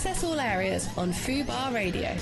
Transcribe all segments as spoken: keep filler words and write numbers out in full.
Access all areas on Fubar Radio.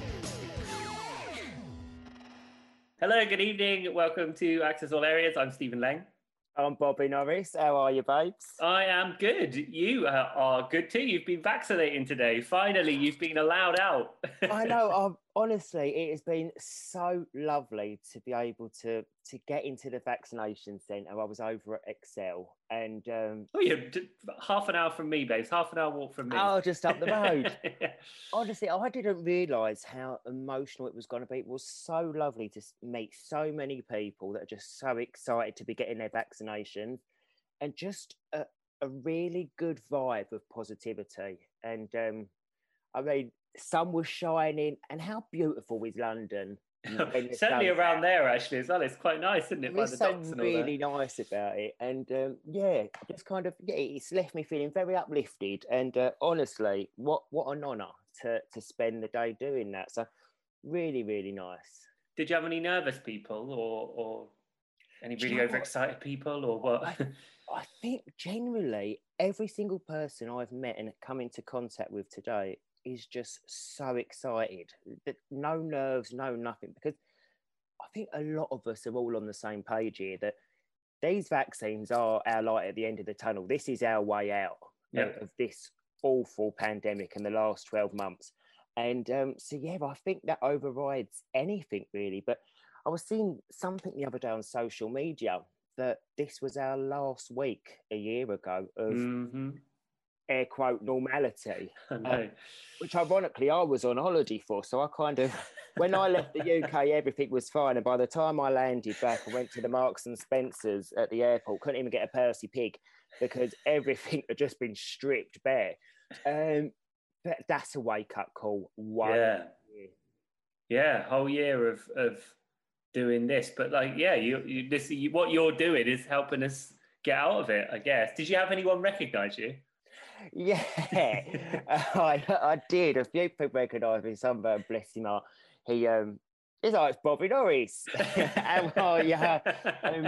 Hello, good evening. Welcome to Access All Areas. I'm Stephen Lang. I'm Bobby Norris. How are you, babes? I am good. You uh, are good too. You've been vaccinating today. Finally, you've been allowed out. I know. I've, honestly, it has been so lovely to be able to to get into the vaccination centre. I was over at Excel, and um, oh, you're half an hour from me, babes. Half an hour walk from me. Oh, just up the road. Honestly, I didn't realise how emotional it was going to be. It was so lovely to meet so many people that are just so excited to be getting their vaccinations, and just a, a really good vibe of positivity. And um, I mean, sun was shining, and how beautiful is London? Certainly around out. there, actually, as well. It's quite nice, isn't it? It's so really nice about it, and um, yeah, just kind of yeah, it's left me feeling very uplifted. And uh, honestly, what what an honour to to spend the day doing that. So really, really nice. Did you have any nervous people, or or any really overexcited people, or what? I, I think generally every single person I've met and come into contact with today is just so excited, that no nerves, no nothing, because I think a lot of us are all on the same page here that these vaccines are our light at the end of the tunnel. This is our way out yeah. of, of this awful pandemic in the last twelve months. And um, so, yeah, I think that overrides anything really. But I was seeing something the other day on social media that this was our last week a year ago of mm-hmm. air quote normality, I know. Um, which ironically I was on holiday for. So I kind of, when I left the U K, everything was fine. And by the time I landed back, I went to the Marks and Spencers at the airport, couldn't even get a Percy pig because everything had just been stripped bare. Um, but that's a wake up call. One yeah. year. Yeah, whole year of, of doing this. But like, yeah, you, you this you, what you're doing is helping us get out of it, I guess. Did you have anyone recognise you? Yeah, I, I did. A few people recognised me. Some uh, bless him heart. He um, he's like, it's Bobby Norris. How are you? Um,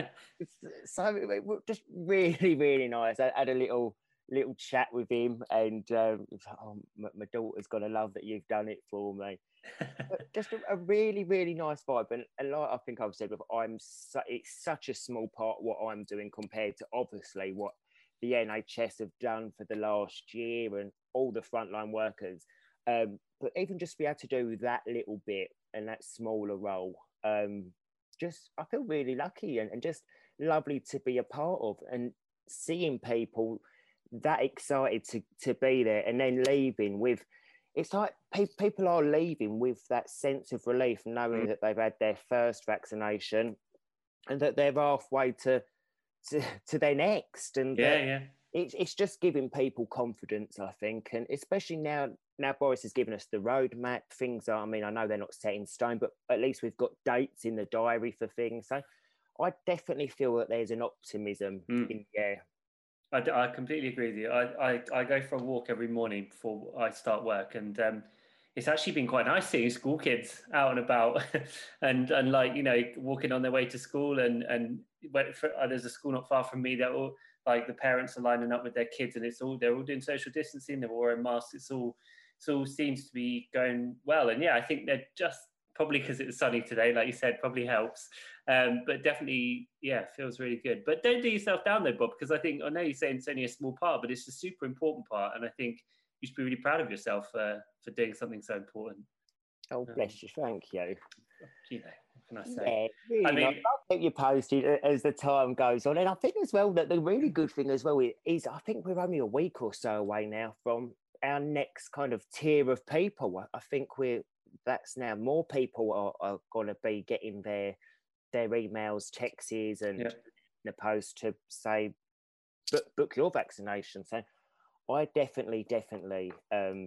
so just really, really nice. I had a little little chat with him, and um, oh, my, my daughter's gonna love that you've done it for me. But just a, a really, really nice vibe, and, and like I think I've said before, I'm su- it's such a small part what I'm doing compared to obviously what the N H S have done for the last year and all the frontline workers. Um, but even just be able to do that little bit and that smaller role, um, just I feel really lucky and, and just lovely to be a part of, and seeing people that excited to, to be there and then leaving with, it's like pe- people are leaving with that sense of relief knowing mm. that they've had their first vaccination and that they're halfway to To, to their next, and yeah, yeah, it's it's just giving people confidence, I think, and especially now now Boris has given us the roadmap. Things are, I mean, I know they're not set in stone, but at least we've got dates in the diary for things. So I definitely feel that there's an optimism mm. in the air. I, I completely agree with you. I, I I go for a walk every morning before I start work, and um, it's actually been quite nice seeing school kids out and about, and and like you know walking on their way to school, and and for, uh, there's a school not far from me that all like the parents are lining up with their kids, and it's all they're all doing social distancing, they're all wearing masks. It's all it's all seems to be going well, and yeah, I think they're just probably because it was sunny today, like you said, probably helps. Um, but definitely, yeah, feels really good. But don't do yourself down though, Bob, because I think I know you're saying it's only a small part, but it's a super important part, and I think you should be really proud of yourself uh, for doing something so important. Oh, bless um, you. Thank you. You know, what can I say? Yeah, really I mean, I'll keep you posted as the time goes on. And I think as well that the really good thing as well is I think we're only a week or so away now from our next kind of tier of people. I think we're, that's now more people are, are going to be getting their, their emails, texts and yeah. in the post to say, book, book your vaccination. So I definitely, definitely, um,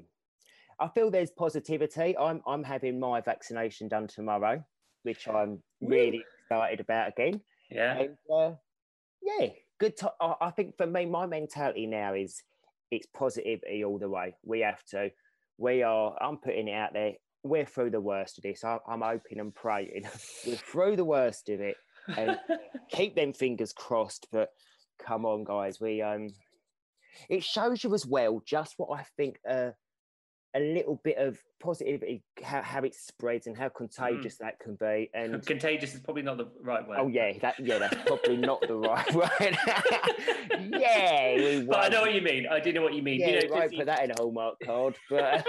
I feel there's positivity. I'm I'm having my vaccination done tomorrow, which I'm really Woo. excited about again. Yeah. And, uh, yeah, good. To- I, I think for me, my mentality now is it's positivity all the way. We have to. We are, I'm putting it out there. We're through the worst of this. I, I'm hoping and praying. We're through the worst of it. And keep them fingers crossed. But come on, guys. We um. It shows you as well just what I think uh, a little bit of positivity, how, how it spreads and how contagious mm. that can be. And contagious is probably not the right word. Oh yeah, that yeah, that's probably not the right word. yeah, we but I know what you mean. I do know what you mean. Yeah, you know, right. Put that in a Hallmark card, but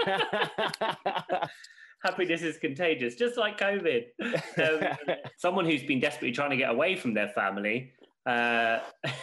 happiness is contagious, just like COVID. Um, someone who's been desperately trying to get away from their family, uh,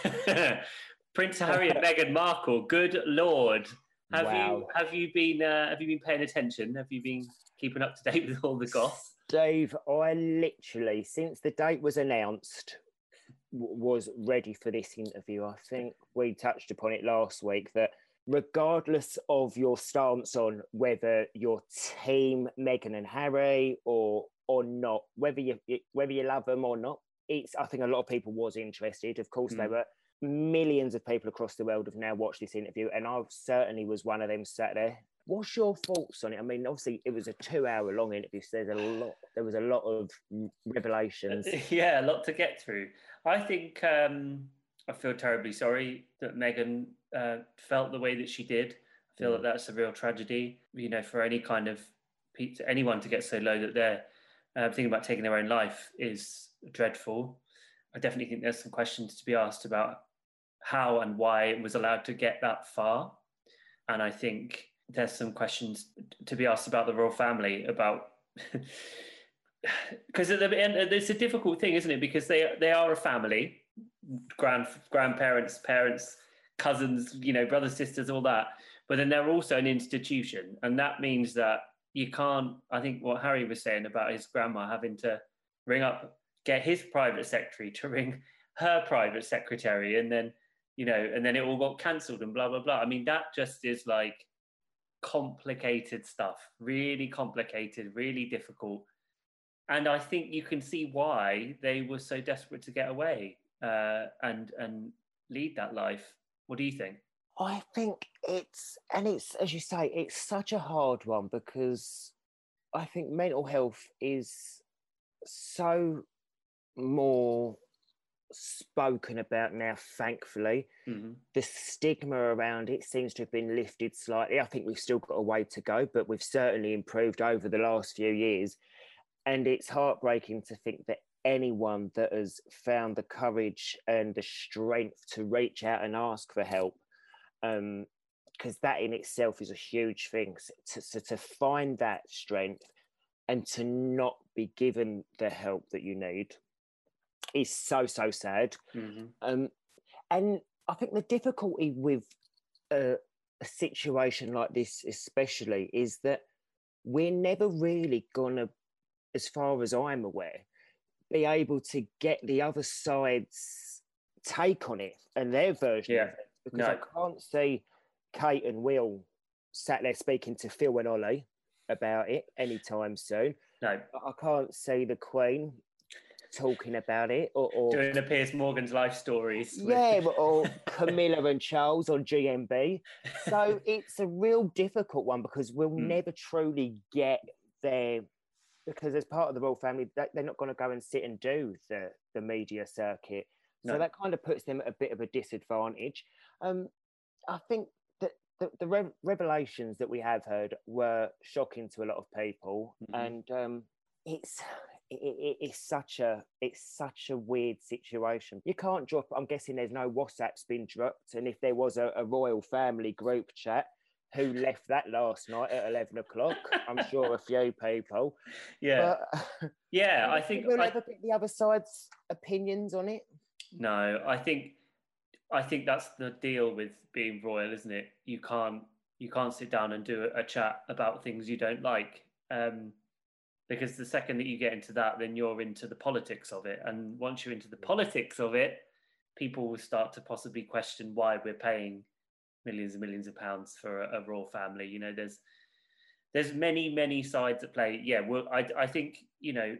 Prince Harry and Meghan Markle. Good Lord. Have wow. you have you been uh, have you been paying attention? Have you been keeping up to date with all the goss? Dave, I literally, since the date was announced, w- was ready for this interview. I think we touched upon it last week that regardless of your stance on whether you're team Meghan and Harry or or not, whether you whether you love them or not, it's I think a lot of people was interested. Of course, mm. there were. Millions of people across the world have now watched this interview, and I certainly was one of them sat there. What's your thoughts on it? I mean, obviously, it was a two-hour-long interview, so there's a lot. There was a lot of revelations. Yeah, a lot to get through. I think um, I feel terribly sorry that Meghan uh, felt the way that she did. I feel mm. that that's a real tragedy. You know, for any kind of anyone to get so low that they're uh, thinking about taking their own life is dreadful. I definitely think there's some questions to be asked about how and why it was allowed to get that far. And I think there's some questions to be asked about the royal family, about because at the end it's a difficult thing, isn't it? Because they they are a family, grand grandparents, parents, cousins, you know, brothers, sisters, all that. But then they're also an institution, and that means that you can't. I think what Harry was saying about his grandma having to ring up, get his private secretary to ring her private secretary, and then, you know, and then it all got cancelled and blah, blah, blah. I mean, that just is like complicated stuff, really complicated, really difficult. And I think you can see why they were so desperate to get away uh, and and lead that life. What do you think? I think it's, and it's, as you say, it's such a hard one because I think mental health is so more spoken about now, thankfully. Mm-hmm. The stigma around it seems to have been lifted slightly. I think we've still got a way to go, but we've certainly improved over the last few years. And it's heartbreaking to think that anyone that has found the courage and the strength to reach out and ask for help, um, because that in itself is a huge thing. So to, to find that strength and to not be given the help that you need is so, so sad. Mm-hmm. Um, and I think the difficulty with a, a situation like this especially is that we're never really going to, as far as I'm aware, be able to get the other side's take on it and their version yeah. of it. Because no. I can't see Kate and Will sat there speaking to Phil and Ollie about it anytime soon. No. I can't see the Queen talking about it, or, or doing a Piers Morgan's life stories. Yeah, or Camilla and Charles on G M B. So it's a real difficult one because we'll mm. never truly get there, because as part of the royal family, they're not going to go and sit and do the, the media circuit. So no. that kind of puts them at a bit of a disadvantage. Um, I think that the, the re- revelations that we have heard were shocking to a lot of people, mm-hmm. and um, it's it, it, it's such a it's such a weird situation. You can't drop. I'm guessing there's no WhatsApp's been dropped, and if there was a, a royal family group chat, who left that last night at eleven o'clock? I'm sure a few people. Yeah, but, yeah. I think we'll I, never get the other side's opinions on it. No, I think I think that's the deal with being royal, isn't it? You can't you can't sit down and do a, a chat about things you don't like, um, because the second that you get into that, then you're into the politics of it, and once you're into the politics of it, people will start to possibly question why we're paying millions and millions of pounds for a, a royal family. You know, there's there's many many sides at play. Yeah, well, I I think, you know,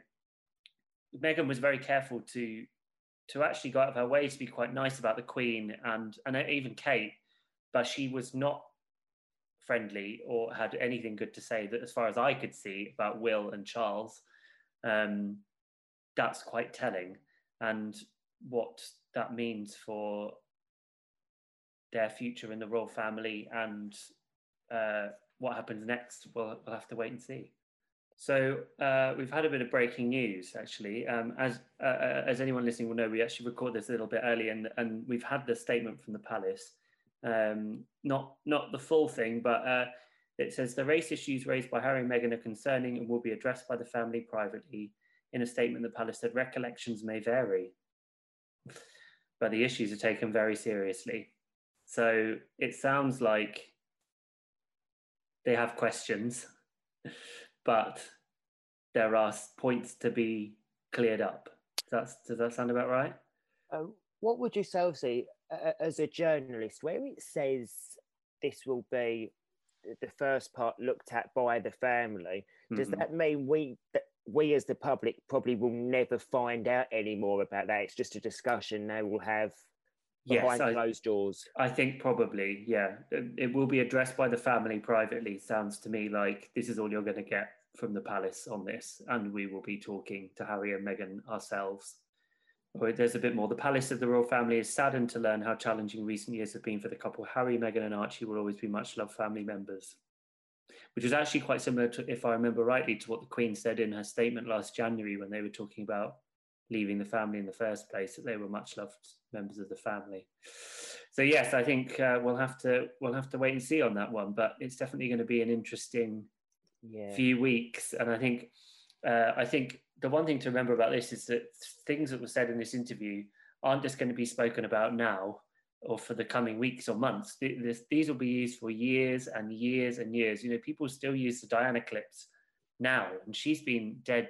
Meghan was very careful to. to actually go out of her way to be quite nice about the Queen and, and even Kate, but she was not friendly or had anything good to say, that as far as I could see, about Will and Charles. Um, that's quite telling, and what that means for their future in the royal family and uh, what happens next, we'll, we'll have to wait and see. So uh, we've had a bit of breaking news, actually. Um, as uh, as anyone listening will know, we actually recorded this a little bit early, and, and we've had the statement from the palace. Um, not not the full thing, but uh, it says the race issues raised by Harry and Meghan are concerning and will be addressed by the family privately. In a statement, the palace said recollections may vary, but the issues are taken very seriously. So it sounds like they have questions, but there are points to be cleared up. That's, does that sound about right? Um, what would you say, uh, as a journalist, where it says this will be the first part looked at by the family, does mm-hmm. that mean we, that we as the public probably will never find out any more about that? It's just a discussion they will have behind yes, closed I, doors. I think probably, yeah. It will be addressed by the family privately. Sounds to me like this is all you're going to get from the palace on this, and we will be talking to Harry and Meghan ourselves. Or there's a bit more. The palace of the royal family is saddened to learn how challenging recent years have been for the couple. Harry, Meghan and Archie will always be much loved family members. Which is actually quite similar to, if I remember rightly, to what the Queen said in her statement last January when they were talking about leaving the family in the first place, that they were much loved members of the family. So yes, I think uh, we'll have to we'll have to wait and see on that one, but it's definitely going to be an interesting yeah. few weeks. And I think uh, I think the one thing to remember about this is that things that were said in this interview aren't just going to be spoken about now or for the coming weeks or months. This, these will be used for years and years and years. You know, people still use the Diana clips now, and she's been dead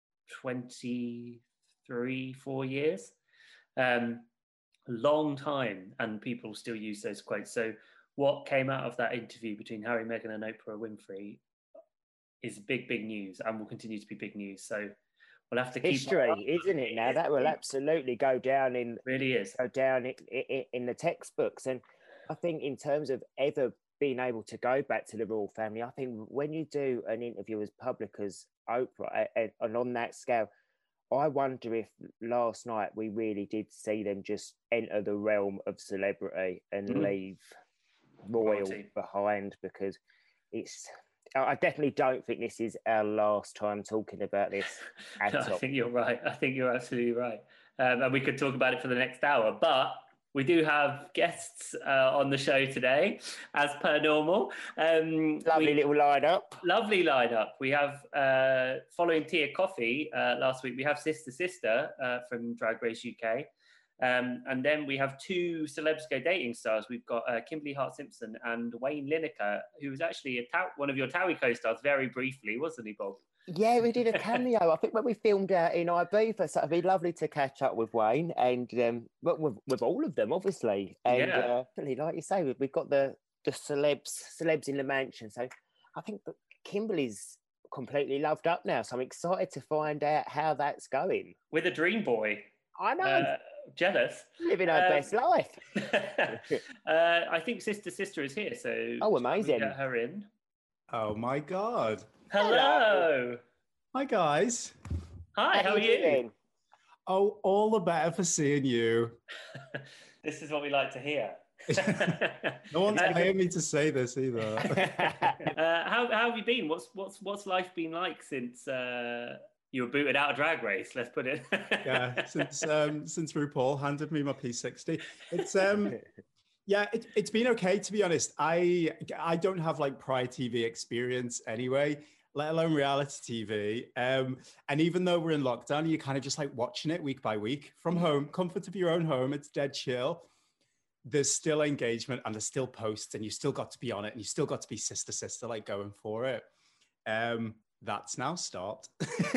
twenty-three, four years. Um, long time, and people still use those quotes. So what came out of that interview between Harry, Meghan and Oprah Winfrey is big, big news, and will continue to be big news. So we'll have to keep history, isn't it? Now that will absolutely go down in really is go down in, in, in the textbooks. And I think in terms of ever being able to go back to the royal family, I think when you do an interview as public as Oprah, and on that scale, I wonder if last night we really did see them just enter the realm of celebrity and mm. leave royal Quality. behind, because it's. I definitely don't think this is our last time talking about this. No, I think you're right. I think you're absolutely right. Um, and we could talk about it for the next hour, but we do have guests uh, on the show today, as per normal. Um, lovely we, little lineup. Lovely lineup. We have, uh, following Tia Coffee uh, last week, we have Sister Sister uh, from Drag Race U K. Um, and then we have two Celebs Go Dating stars. We've got uh, Kimberly Hart-Simpson and Wayne Lineker, who was actually a ta- one of your Towie co-stars very briefly, wasn't he, Bob? Yeah, we did a cameo. I think when we filmed out in Ibiza, so it'd be lovely to catch up with Wayne and um, with, with all of them, obviously. And yeah. uh, like you say, we've got the the celebs celebs in the mansion. So I think that Kimberly's completely loved up now. So I'm excited to find out how that's going. With a dream boy. I know. Uh, jealous. Living our um, best life. uh, I think Sister Sister is here, so oh, amazing. Get her in. Oh my God. Hello. Hello. Hi guys. Hi, how, how are you? Doing? Oh, all the better for seeing you. This is what we like to hear. No one's paying me to say this either. uh, how, how have you been? What's what's what's life been like since uh, you were booted out of Drag Race? Let's put it. yeah, since um, since RuPaul handed me my P sixty, it's um. Yeah, it, it's been okay, to be honest. I I don't have like prior T V experience anyway, let alone reality T V. Um, and even though we're in lockdown, you're kind of just like watching it week by week from home, comfort of your own home. It's dead chill. There's still engagement and there's still posts and you still got to be on it and you still got to be sister, sister, like going for it. Um, that's now stopped.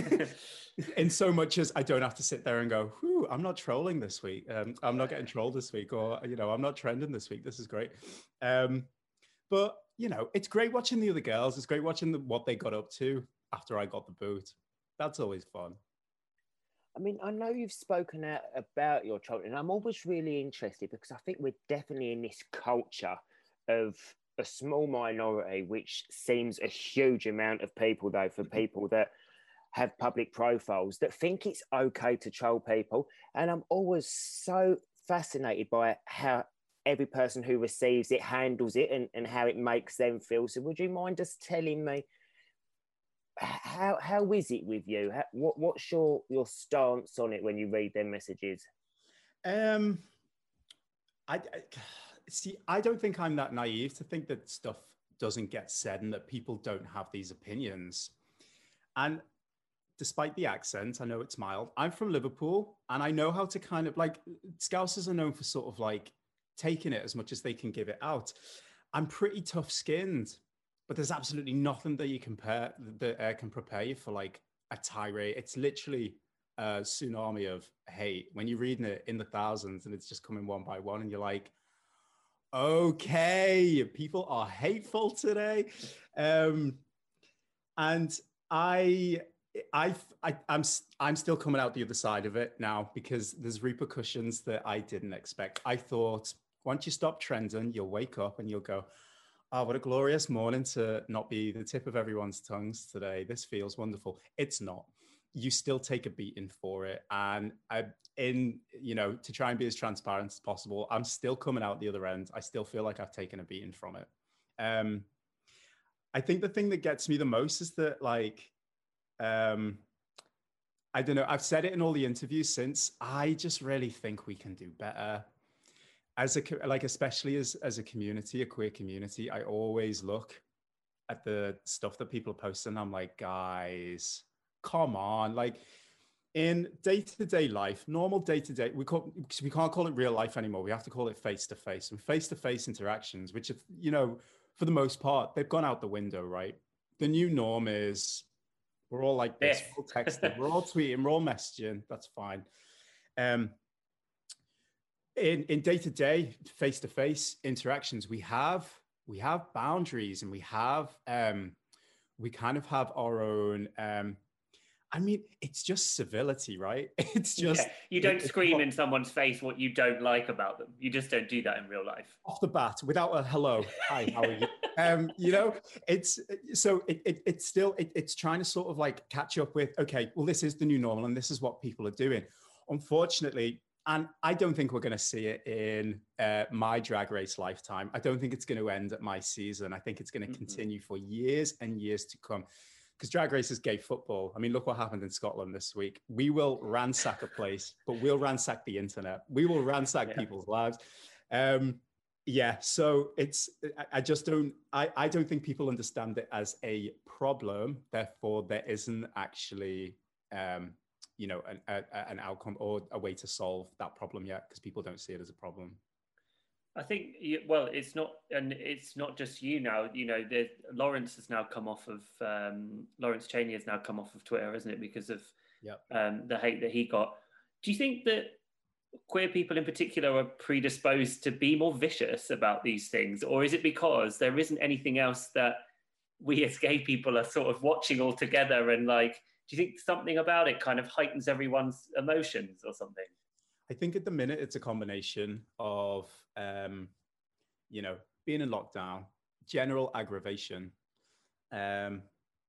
In so much as I don't have to sit there and go, whew, I'm not trolling this week. Um, I'm not getting trolled this week, or, you know, I'm not trending this week. This is great. Um, but, you know, it's great watching the other girls. It's great watching the, what they got up to after I got the boot. That's always fun. I mean, I know you've spoken out about your children, and I'm always really interested because I think we're definitely in this culture of a small minority, which seems a huge amount of people, though, for people that have public profiles that think it's okay to troll people. And I'm always so fascinated by how every person who receives it handles it and, and how it makes them feel. So would you mind just telling me how how is it with you? How, what what's your your stance on it when you read their messages? Um, I, I see. I don't think I'm that naive to think that stuff doesn't get said and that people don't have these opinions. And despite the accent, I know it's mild. I'm from Liverpool, and I know how to kind of like Scousers are known for sort of like taking it as much as they can give it out. I'm pretty tough-skinned, but there's absolutely nothing that you compare that uh, can prepare you for like a tirade. It's literally a tsunami of hate when you're reading it in the thousands, and it's just coming one by one, and you're like, okay, people are hateful today, um, and I. I, I, I'm, I'm still coming out the other side of it now because there's repercussions that I didn't expect. I thought once you stop trending, you'll wake up and you'll go, oh, what a glorious morning to not be the tip of everyone's tongues today. This feels wonderful. It's not. You still take a beating for it. And I, in, you know, to try and be as transparent as possible, I'm still coming out the other end. I still feel like I've taken a beating from it. Um, I think the thing that gets me the most is that like, Um, I don't know. I've said it in all the interviews since. I just really think we can do better as a like, especially as as a community, a queer community. I always look at the stuff that people are posting. I'm like, guys, come on! Like in day to day life, normal day to day, we call we can't call it real life anymore. We have to call it face to face and face to face interactions, which, if you know, for the most part, they've gone out the window. Right. The new norm is. We're all like this. Yeah. We're all texting. We're all tweeting. We're all messaging. That's fine. Um, in in day to day, face to face interactions, we have we have boundaries, and we have um, we kind of have our own. Um, I mean, it's just civility, right? It's just yeah. You don't it, scream it, in someone's face what you don't like about them. You just don't do that in real life. Off the bat, without a hello, hi, how are you? Um, you know, it's so it, it it's still it, it's trying to sort of like catch up with, okay, well, this is the new normal and this is what people are doing. Unfortunately, and I don't think we're going to see it in uh, my Drag Race lifetime. I don't think it's going to end at my season. I think it's going to mm-hmm. continue for years and years to come. Because Drag Race is gay football. I mean, look what happened in Scotland this week. We will ransack a place, but we'll ransack the internet. We will ransack yeah. people's lives. Um, yeah, so it's, I just don't, I, I don't think people understand it as a problem. Therefore, there isn't actually, um, you know, an, a, an outcome or a way to solve that problem yet, because people don't see it as a problem. I think, well, it's not, and it's not just you now. You know, Lawrence has now come off of um, Lawrence Chaney has now come off of Twitter, isn't it, because of yep. um, the hate that he got. Do you think that queer people in particular are predisposed to be more vicious about these things, or is it because there isn't anything else that we as gay people are sort of watching all together, and like, do you think something about it kind of heightens everyone's emotions or something? I think at the minute it's a combination of, um, you know, being in lockdown, general aggravation. Um,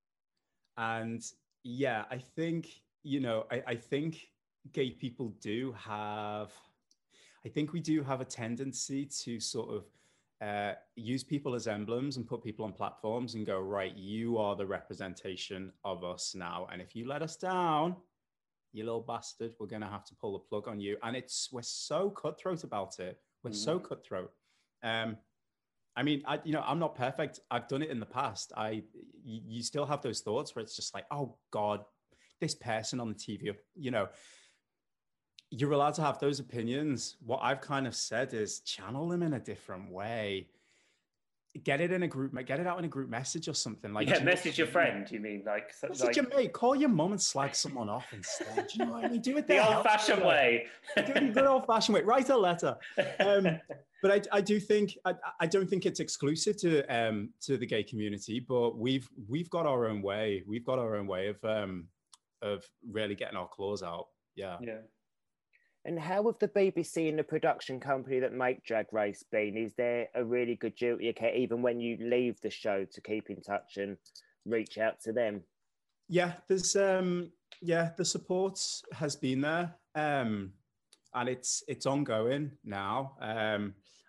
and yeah, I think, you know, I, I think gay people do have, I think we do have a tendency to sort of uh, use people as emblems and put people on platforms and go, right, you are the representation of us now. And if you let us down, you little bastard, we're going to have to pull the plug on you. And it's, we're so cutthroat about it. We're mm-hmm. so cutthroat. Um, I mean, I, you know, I'm not perfect. I've done it in the past. I, you, you still have those thoughts where it's just like, oh God, this person on the T V, you know, you're allowed to have those opinions. What I've kind of said is channel them in a different way. Get it in a group, get it out in a group message or something. Like, yeah, message your friend. You mean like message like... your mate? Call your mum and slag someone off instead. Do you know what I mean? Do it the old-fashioned way. Do it the good old-fashioned way. Write a letter. Um, but I, I do think I, I don't think it's exclusive to um, to the gay community. But we've we've got our own way. We've got our own way of um, of really getting our claws out. Yeah. Yeah. And how have the B B C and the production company that make Drag Race been? Is there a really good duty of care, even when you leave the show, to keep in touch and reach out to them? Yeah, there's um, yeah, the support has been there, um, and it's it's ongoing now. Um,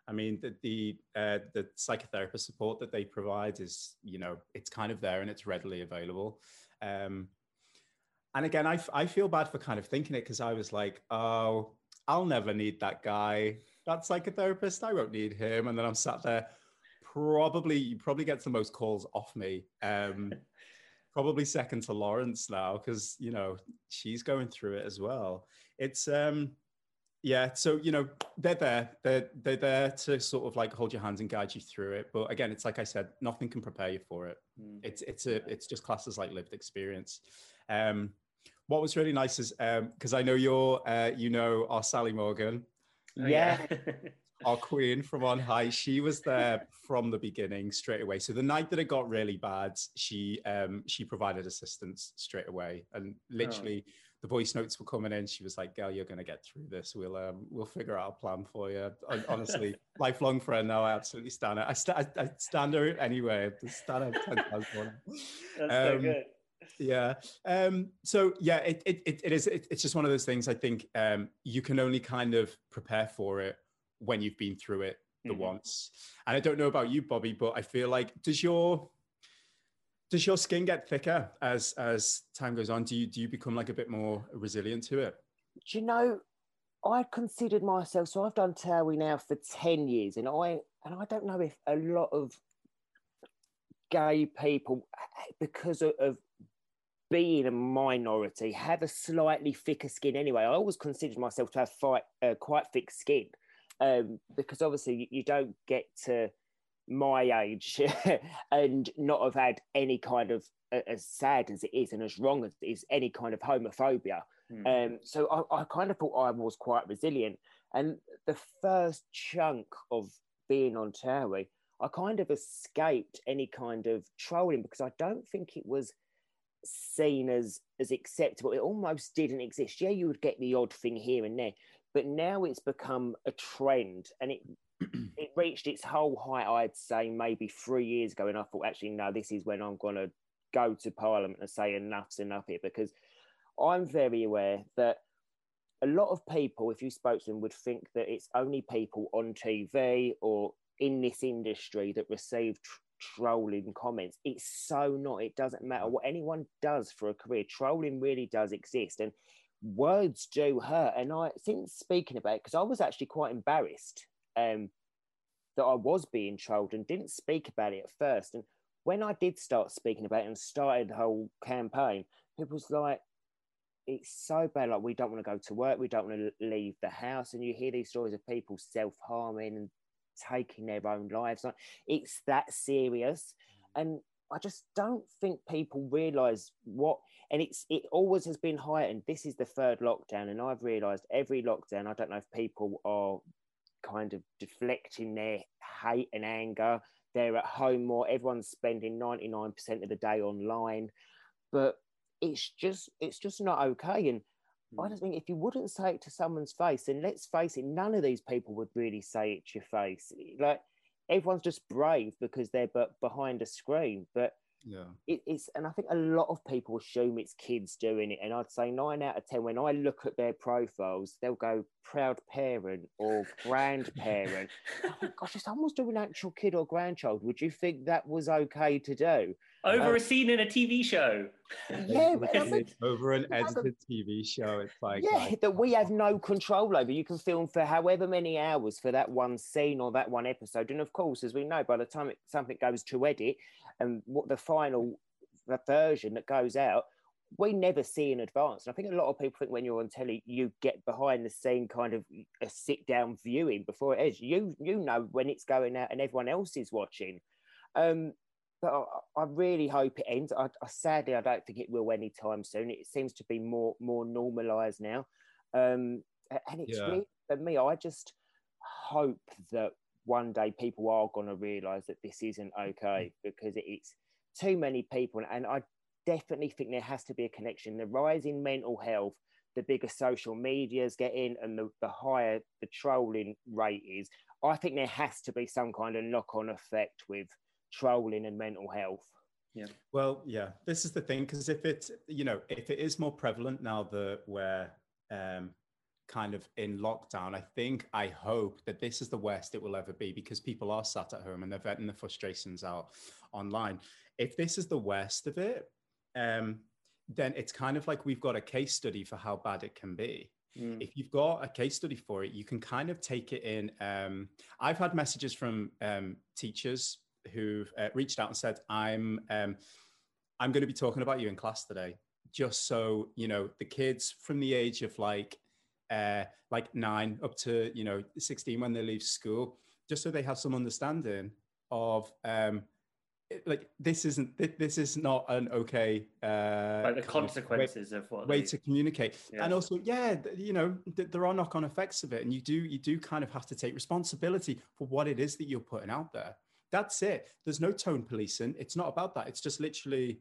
I mean, the the, uh, the psychotherapist support that they provide is, you know, it's kind of there and it's readily available. Um, and again, I, I feel bad for kind of thinking it because I was like, oh, I'll never need that guy. That psychotherapist, I won't need him. And then I'm sat there, probably, probably gets the most calls off me. Um, probably second to Lawrence now because, you know, she's going through it as well. It's, um, yeah, so, you know, they're there. They're, they're there to sort of like hold your hands and guide you through it. But again, it's like I said, nothing can prepare you for it. Mm. It's it's a it's just classes like lived experience. Um, what was really nice is, because um, I know you're, uh, you know, our Sally Morgan. Oh, yeah. Our queen from on high. She was there from the beginning straight away. So the night that it got really bad, she um, she provided assistance straight away. And literally... Oh. The voice notes were coming in. She was like, "Girl, you're going to get through this. We'll um, we'll figure out a plan for you." Honestly, lifelong friend now. I absolutely stand her. I, st- I, I stand her anyway. I stand her ten times more. That's um, so good. Yeah. Um, so yeah, it it it, it is. It, it's just one of those things. I think um, you can only kind of prepare for it when you've been through it the mm-hmm. once. And I don't know about you, Bobby, but I feel like does your Does your skin get thicker as as time goes on? Do you do you become like a bit more resilient to it? Do you know, I considered myself, so I've done Towie now for ten years, and I and I don't know if a lot of gay people, because of, of being a minority, have a slightly thicker skin anyway. I always considered myself to have fight, uh, quite thick skin, um, because obviously you, you don't get to my age and not have had any kind of, uh, as sad as it is and as wrong as it is, any kind of homophobia. Mm. Um, so I, I kind of thought I was quite resilient. And the first chunk of being on Towie, I kind of escaped any kind of trolling because I don't think it was seen as, as acceptable. It almost didn't exist. Yeah, you would get the odd thing here and there, but now it's become a trend, and it it reached its whole height, I'd say, maybe three years ago. And I thought, actually, no, this is when I'm going to go to Parliament and say enough's enough here, because I'm very aware that a lot of people, if you spoke to them, would think that it's only people on T V or in this industry that receive tr- trolling comments. It's so not. It doesn't matter what anyone does for a career. Trolling really does exist, and words do hurt. And I, since speaking about it, because I was actually quite embarrassed um, that I was being trolled and didn't speak about it at first. And when I did start speaking about it and started the whole campaign, people was like, it's so bad. Like, we don't want to go to work. We don't want to leave the house. And you hear these stories of people self-harming and taking their own lives. Like, it's that serious. And I just don't think people realise what, and it's it always has been heightened. This is the third lockdown, and I've realised every lockdown, I don't know if people are kind of deflecting their hate and anger. They're at home more. Everyone's spending ninety-nine percent of the day online, but it's just it's just not okay. And mm. I just think if you wouldn't say it to someone's face, and let's face it, none of these people would really say it to your face. Like, everyone's just brave because they're but behind a screen. But yeah, it, it's and I think a lot of people assume it's kids doing it. And I'd say nine out of ten, when I look at their profiles, they'll go proud parent or grandparent. I think, gosh, if someone's doing actual kid or grandchild, would you think that was okay to do? Over um, a scene in a T V show. Yeah, but I mean, over an edited T V show. It's like, yeah, like, that we have no control over. You can film for however many hours for that one scene or that one episode. And of course, as we know, by the time it, something goes to edit and what the final the version that goes out, we never see in advance. And I think a lot of people think when you're on telly, you get behind the scene kind of a sit down viewing before it is. You you know when it's going out and everyone else is watching. Um, But I, I really hope it ends. I, I sadly, I don't think it will anytime soon. It seems to be more more normalised now, um, and it's Yeah. really, for me. I just hope that one day people are going to realise that this isn't okay, because it's too many people, and I definitely think there has to be a connection. The rise in mental health, the bigger social media's getting, and the, the higher the trolling rate is. I think there has to be some kind of knock-on effect with trolling and mental health. Yeah. Well, yeah, this is the thing, because if it, you know, if it is more prevalent now that where um, kind of in lockdown, I think, I hope that this is the worst it will ever be, because people are sat at home and they're venting the frustrations out online. If this is the worst of it, um, then it's kind of like we've got a case study for how bad it can be. Mm. If you've got a case study for it, you can kind of take it in. Um, I've had messages from um, teachers who've uh, reached out and said, I'm, um, I'm going to be talking about you in class today, just so, you know, the kids from the age of like, uh, like nine up to, you know, sixteen when they leave school, just so they have some understanding of, um, like this isn't this is not an okay uh like the consequences of, way, of what way they... to communicate. Yeah. And also, yeah, you know, th- there are knock-on effects of it, and you do you do kind of have to take responsibility for what it is that you're putting out there. That's it. There's no tone policing. It's not about that. It's just literally,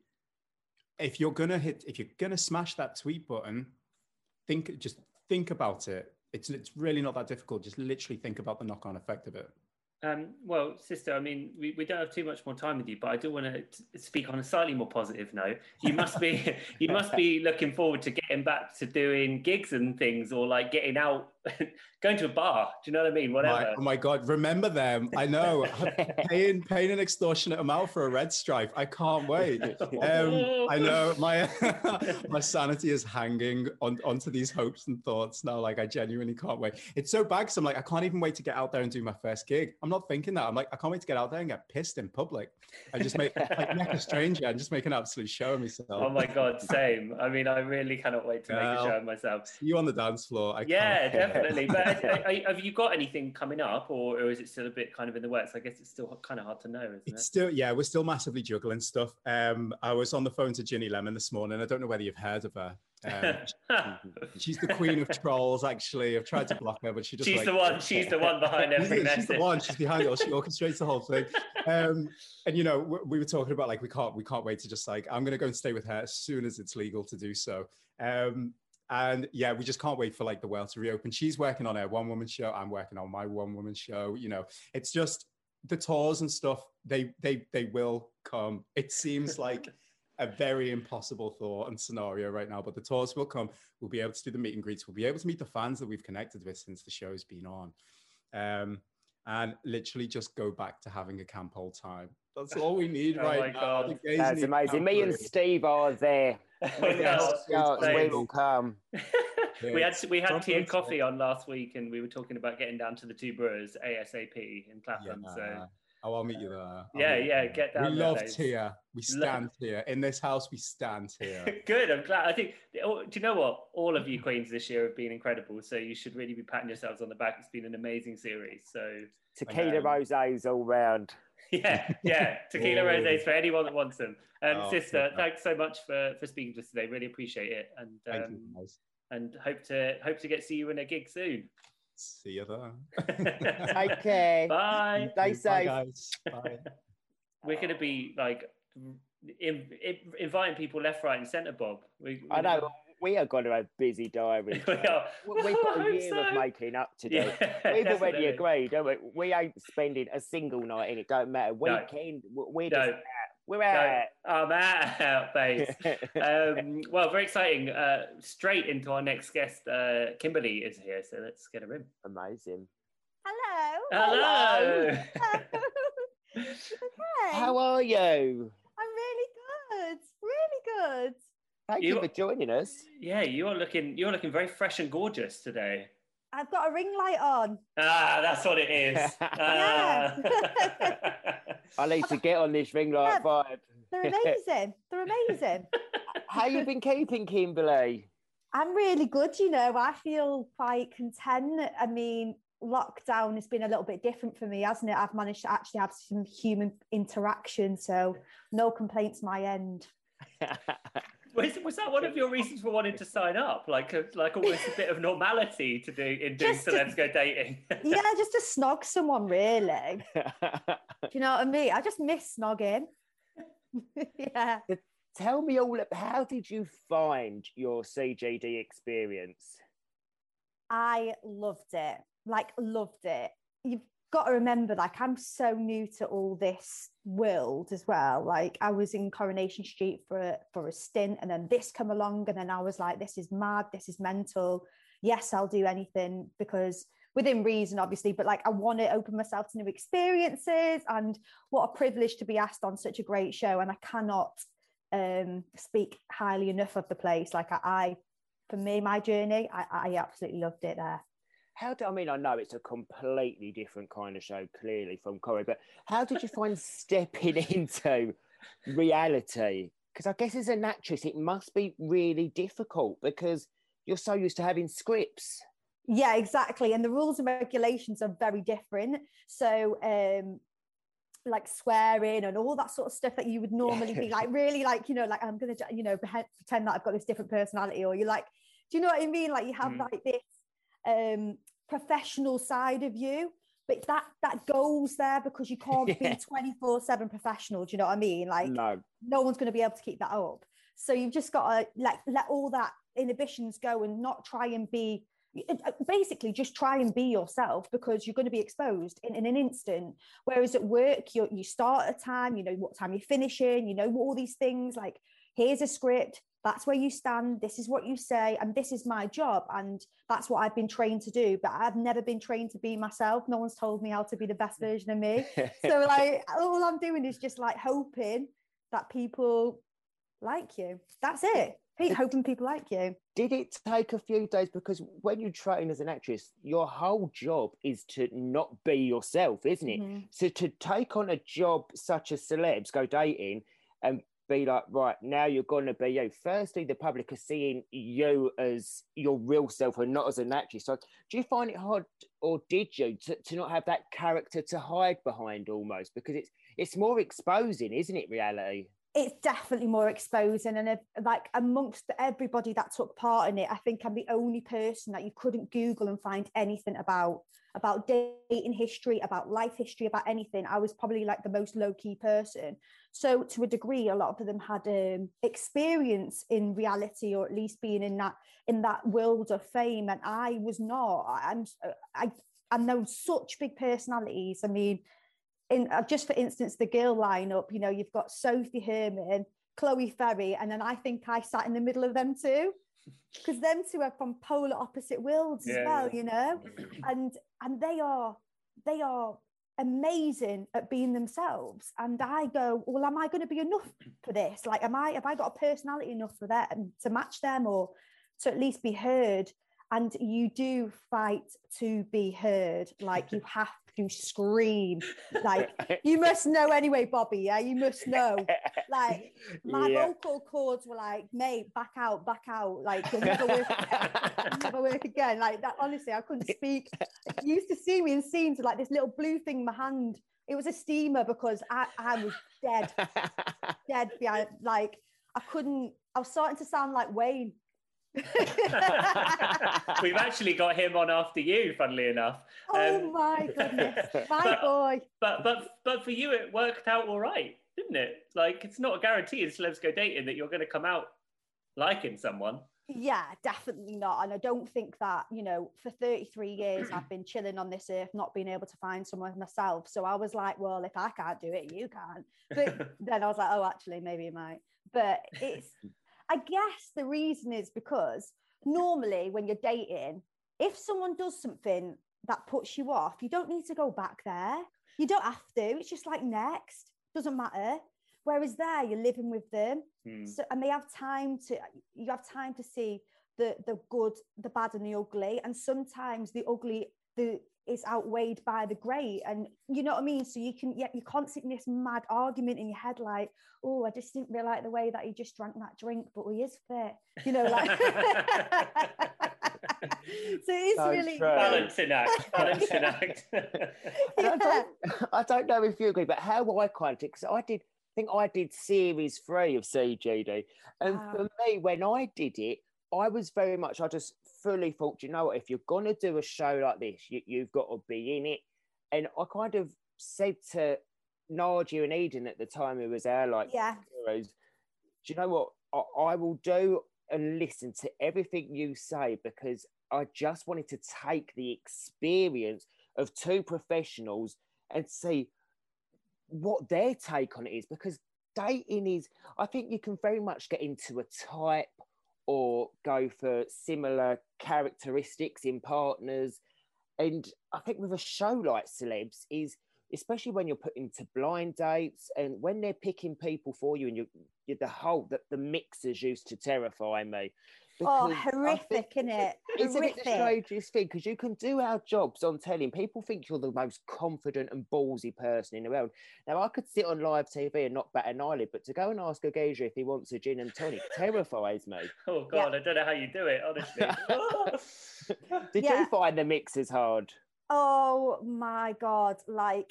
if you're gonna hit if you're gonna smash that tweet button, think just think about it. It's it's really not that difficult. Just literally think about the knock-on effect of it. Um, well, sister, I mean, we, we don't have too much more time with you, but I do want to speak on a slightly more positive note. You must be you must be looking forward to getting back to doing gigs and things, or like getting out, going to a bar. Do you know what I mean? Whatever. My, oh my God, remember them? I know. paying paying an extortionate amount for a red stripe. I can't wait. Um, I know my my sanity is hanging on onto these hopes and thoughts now. Like I genuinely can't wait. It's so bad because I'm like I can't even wait to get out there and do my first gig. I'm not thinking that. I'm like, I can't wait to get out there and get pissed in public. I just make like neck a stranger and just make an absolute show of myself. Oh my God, same. I mean, I really cannot wait to yeah, make a show of myself. See you on the dance floor. I yeah, can't. definitely. But I, I, have you got anything coming up, or, or is it still a bit kind of in the works? I guess it's still kind of hard to know, isn't it's it? Still, yeah, we're still massively juggling stuff. Um, I was on the phone to Ginny Lemon this morning. I don't know whether you've heard of her. Um, she's the queen of trolls. Actually, I've tried to block her, but she just she's like, the one. She's the one behind every she's, message. She's the one. She's behind it all. She orchestrates the whole thing. Um, and you know, we, we were talking about like we can't we can't wait to just like I'm going to go and stay with her as soon as it's legal to do so. Um, and yeah, we just can't wait for like the world to reopen. She's working on her one woman show. I'm working on my one woman show. You know, it's just the tours and stuff. They they they will come. It seems like a very impossible thought and scenario right now, but the tours will come. We'll be able to do the meet and greets. We'll be able to meet the fans that we've connected with since the show's been on. Um, and literally just go back to having a camp all time. That's all we need oh right now. That's amazing. Me and Steve are there. yes, we will come. we had we had tea and coffee on last week, and we were talking about getting down to the Two Brewers ASAP in Clapham. Yeah. So oh, I'll meet you there. I'll yeah, yeah, there. Get down. We there, love days. Tia. We stand here in this house. We stand here. Good. I'm glad. I think. Do you know what? All of you queens this year have been incredible. So you should really be patting yourselves on the back. It's been an amazing series. So tequila um, rosés all round. Yeah, yeah. Tequila rosés for anyone that wants them. Um, oh, sister, thanks so much for, for speaking to us today. Really appreciate it, and um, Thank you, guys. and hope to hope to get see you in a gig soon. See you there. Take care. Bye. Stay safe. Bye, guys. Bye. We're going to be like in, in, inviting people left, right, and centre, Bob. We, I know. We are going to have busy diaries. we are. We've got a year so. of making up to do. Yeah, We've definitely. already agreed, don't we? We ain't spending a single night in it. Don't matter. Weekend, no. we're just no. out. We're out. No. I'm out, babes. um, well, very exciting. Uh, straight into our next guest. Uh, Kimberly is here, so let's get her in. Amazing. Hello. Hello. Hello. Okay. How are you? I'm really good. Really good. Thank you, you for joining us. Yeah, you're looking you're looking very fresh and gorgeous today. I've got a ring light on. Ah, that's what it is. Yeah. I need to get on this ring light yeah, vibe. They're amazing. They're amazing. How you been keeping, Kimberly? I'm really good, you know. I feel quite content. I mean, lockdown has been a little bit different for me, hasn't it? I've managed to actually have some human interaction, so no complaints my end. Was, was that one of your reasons for wanting to sign up? Like, a, like almost a bit of normality to do in doing just Celebs to, Go Dating? Yeah, just to snog someone, really. Do you know what I mean? I just miss snogging. Yeah. Tell me all. How did you find your C G D experience? I loved it. Like, loved it. You've got to remember, like, I'm so new to all this world as well. Like, I was in Coronation Street for a, for a stint, and then this come along, and then I was like, this is mad, this is mental. yes, I'll do anything because within reason, obviously, but like I want to open myself to new experiences, and what a privilege to be asked on such a great show. And I cannot um, speak highly enough of the place. Like I, I for me, my journey, I, I absolutely loved it there. How do I mean? I know it's a completely different kind of show, clearly from Corrie, but how did you find stepping into reality? Because I guess as an actress, it must be really difficult because you're so used to having scripts. Yeah, exactly. And the rules and regulations are very different. So, um, like swearing and all that sort of stuff that you would normally be like, really like, you know, like I'm going to, you know, pretend that I've got this different personality, or you're like, do you know what I mean? Like you have mm. like this um, professional side of you, but that that goes there because you can't yeah. be twenty-four seven professional. Do you know what I mean? Like no, no one's going to be able to keep that up. So you've just got to let, let all that inhibitions go and not try and be, basically just try and be yourself, because you're going to be exposed in, in an instant. Whereas at work, you you start at a time, you know what time you're finishing, you know all these things, like here's a script, that's where you stand, this is what you say, and this is my job, and that's what I've been trained to do. But I've never been trained to be myself. No one's told me how to be the best version of me. So like all I'm doing is just like hoping that people like you. That's it. Hoping people like you. Did it take a few days? Because when you train as an actress, your whole job is to not be yourself, isn't it? Mm-hmm. So to take on a job such as celebs, go dating, and be like, right, now you're going to be you. Firstly, the public are seeing you as your real self and not as an actress. So do you find it hard, or did you, to, to not have that character to hide behind almost? Because it's it's more exposing, isn't it, reality? It's definitely more exposing, and if, like amongst everybody that took part in it, I think I'm the only person that you couldn't Google and find anything about about dating history, about life history, about anything. I was probably like the most low-key person. So to a degree, a lot of them had um, experience in reality, or at least being in that in that world of fame, and I was not. I'm I I know such big personalities. I mean, in uh, just for instance, the girl lineup, you know, you've got Sophie Herman, Chloe Ferry, and then I think I sat in the middle of them two, because them two are from polar opposite worlds yeah, as well, yeah. you know, and and they are they are amazing at being themselves. And I go, well, am I going to be enough for this? Like, am I have I got a personality enough for them to match them, or to at least be heard? And you do fight to be heard. Like you have to scream. Like you must know anyway, Bobby. Yeah, you must know. Like my yeah. vocal cords were like, mate, back out, back out. Like you'll never work again. You'll never work again. Like that. Honestly, I couldn't speak. You used to see me in scenes with like this little blue thing in my hand. It was a steamer because I, I was dead, dead behind. Like I couldn't. I was starting to sound like Wayne. We've actually got him on after you, funnily enough. Oh um, my goodness, my but, boy. But but but for you, it worked out all right, didn't it? Like it's not a guarantee in Celebs Go Dating that you're going to come out liking someone. Yeah, definitely not. And I don't think that, you know, for thirty-three years I've been chilling on this earth, not being able to find someone myself. So I was like, well, if I can't do it, you can. But then I was like, oh, actually, maybe you might. But it's. I guess the reason is because normally when you're dating, if someone does something that puts you off, you don't need to go back there. You don't have to. It's just like next. Doesn't matter. Whereas there, you're living with them. Mm. So, and they have time to, you have time to see the, the good, the bad and the ugly. And sometimes the ugly the is outweighed by the great. And you know what I mean? So you can, yeah, you're constantly this mad argument in your head, like, oh, I just didn't really like the way that he just drank that drink, but he is fit. You know, like. So it's so really balancing act, balancing act. Yeah. I, don't, I don't know if you agree, but how I kind of, because I did, I think I did series three of C G D. And wow. for me, when I did it, I was very much, I just fully thought, you know what, if you're going to do a show like this, you, you've got to be in it. And I kind of said to Nadia and Eden at the time, who was our like yeah. heroes, do you know what, I, I will do and listen to everything you say, because I just wanted to take the experience of two professionals and see what their take on it is, because dating is, I think you can very much get into a type or go for similar characteristics in partners. And I think with a show like Celebs is, especially when you're put into blind dates and when they're picking people for you and you, you're the whole, the, the mixers used to terrify me. Oh, horrific, isn't it? It's Horrific. the strangest thing because you can do our jobs on telly and people think you're the most confident and ballsy person in the world. Now, I could sit on live T V and not bat an eyelid, but to go and ask a geezer if he wants a gin and tonic terrifies me. Oh, God, yeah. I don't know how you do it, honestly. Did yeah. you find the mixers hard? Oh, my God. Like,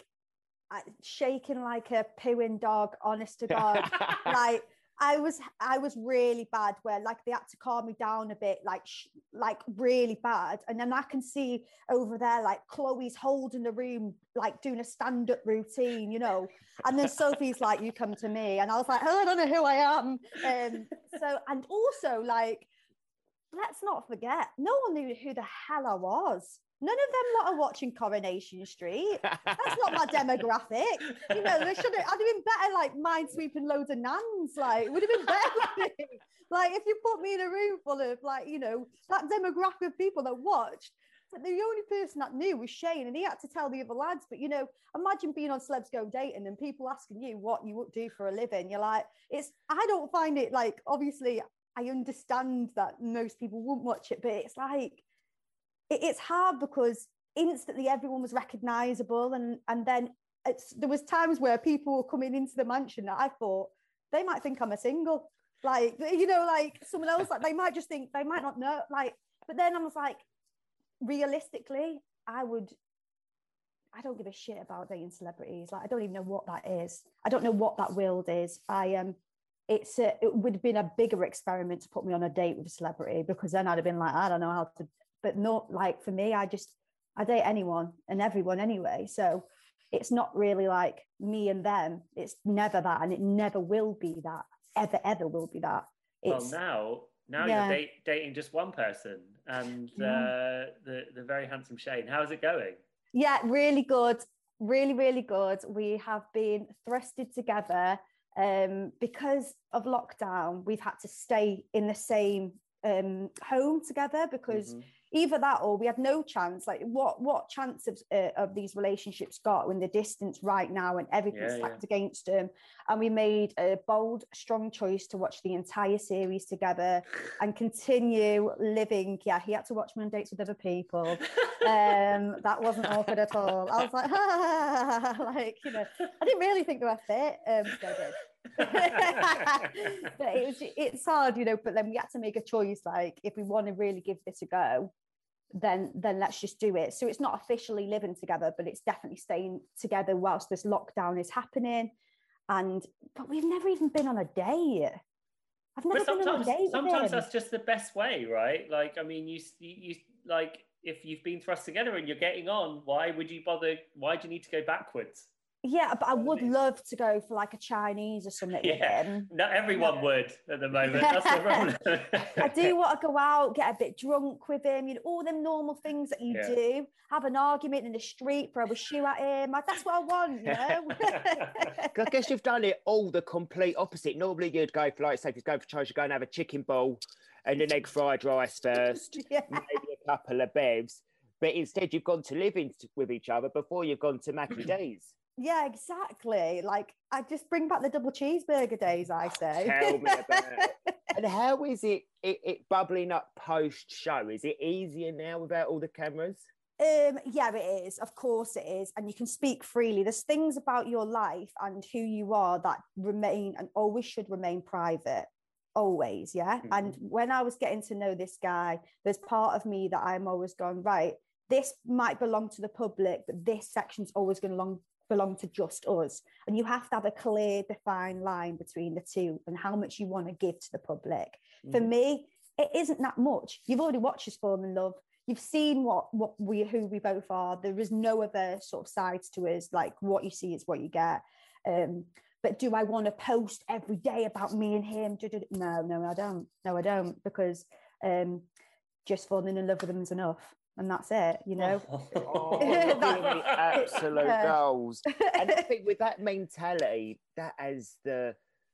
shaking like a pooing dog, honest to God. Like, I was, I was really bad where like they had to calm me down a bit, like, sh- like really bad. And then I can see over there, like Chloe's holding the room, like doing a stand-up routine, you know, and then Sophie's like, you come to me. And I was like, oh, I don't know who I am. Um, so, and also like, let's not forget, no one knew who the hell I was. None of them lot are watching Coronation Street. That's not my demographic. You know, they should have, I'd have been better like minesweeping loads of nans. Like, it would have been better. Like, if you put me in a room full of like, you know, that demographic of people that watched, but the only person that knew was Shane and he had to tell the other lads. But, you know, imagine being on Celebs Go Dating and people asking you what you would do for a living. You're like, it's, I don't find it like, obviously, I understand that most people wouldn't watch it, but it's like, it's hard because instantly everyone was recognizable and and then it's, there was times where people were coming into the mansion that I thought they might think I'm a single, like, you know, like someone else, like they might just think, they might not know, like, but then I was like, realistically, I would, I don't give a shit about dating celebrities. Like, I don't even know what that is. I don't know what that world is. I am, um, it's a, it would have been a bigger experiment to put me on a date with a celebrity because then I'd have been like, I don't know how to, but not like for me, I just, I date anyone and everyone anyway. So it's not really like me and them. It's never that. And it never will be that. Ever, ever will be that. It's, well, now, now yeah. you're date, dating just one person and yeah. uh, the, the very handsome Shane. How's it going? Yeah, really good. Really, really good. We have been thrusted together um, because of lockdown. We've had to stay in the same um, home together because mm-hmm. either that or we had no chance. Like what what chance of, uh, of these relationships got when the distance right now and everything's yeah, stacked yeah. against them? And we made a bold, strong choice to watch the entire series together and continue living. Yeah, he had to watch me on dates with other people. Um, that wasn't awkward at all. I was like, ah, like, you know, I didn't really think they were fit. Um, so I did. But it was, it's hard, you know, but then we had to make a choice, like if we want to really give this a go, then then let's just do it. So it's not officially living together, but it's definitely staying together whilst this lockdown is happening. And but we've never even been on a date. I've never but been on a date. Sometimes that's just the best way, right? Like, I mean, you, you you like if you've been thrust together and you're getting on, why would you bother? Why do you need to go backwards? Yeah, but I would love to go for like a Chinese or something yeah. with him. Not everyone yeah. would at the moment. That's the problem. I do want to go out, get a bit drunk with him, you know, all them normal things that you yeah. do. Have an argument in the street, throw a shoe at him. That's what I want, you know. I guess you've done it all the complete opposite. Normally you'd go for, like, say, if you go for Chinese, you go and have a chicken ball and an egg fried rice first, yeah. maybe a couple of bevs. But instead you've gone to live in with each other before you've gone to Mackie D's. Yeah, exactly. Like, I just bring back the double cheeseburger days, I say. Tell me about it. And how is it, it, it bubbling up post-show? Is it easier now without all the cameras? Um, yeah, it is. Of course it is. And you can speak freely. There's things about your life and who you are that remain and always should remain private. Always, yeah? Mm-hmm. And when I was getting to know this guy, there's part of me that I'm always going, right, this might belong to the public, but this section's always going to belong belong to just us. And you have to have a clear, defined line between the two and how much you want to give to the public. Mm. For me, it isn't that much. You've already watched us fall in love. You've seen what what we who we both are. There is no other sort of sides to us. Like what you see is what you get. Um, but do I want to post every day about me and him? No, no, I don't. No, I don't. Because um, just falling in love with them is enough. And that's it, you know. Oh, really absolute goals. And I think with that mentality, that as the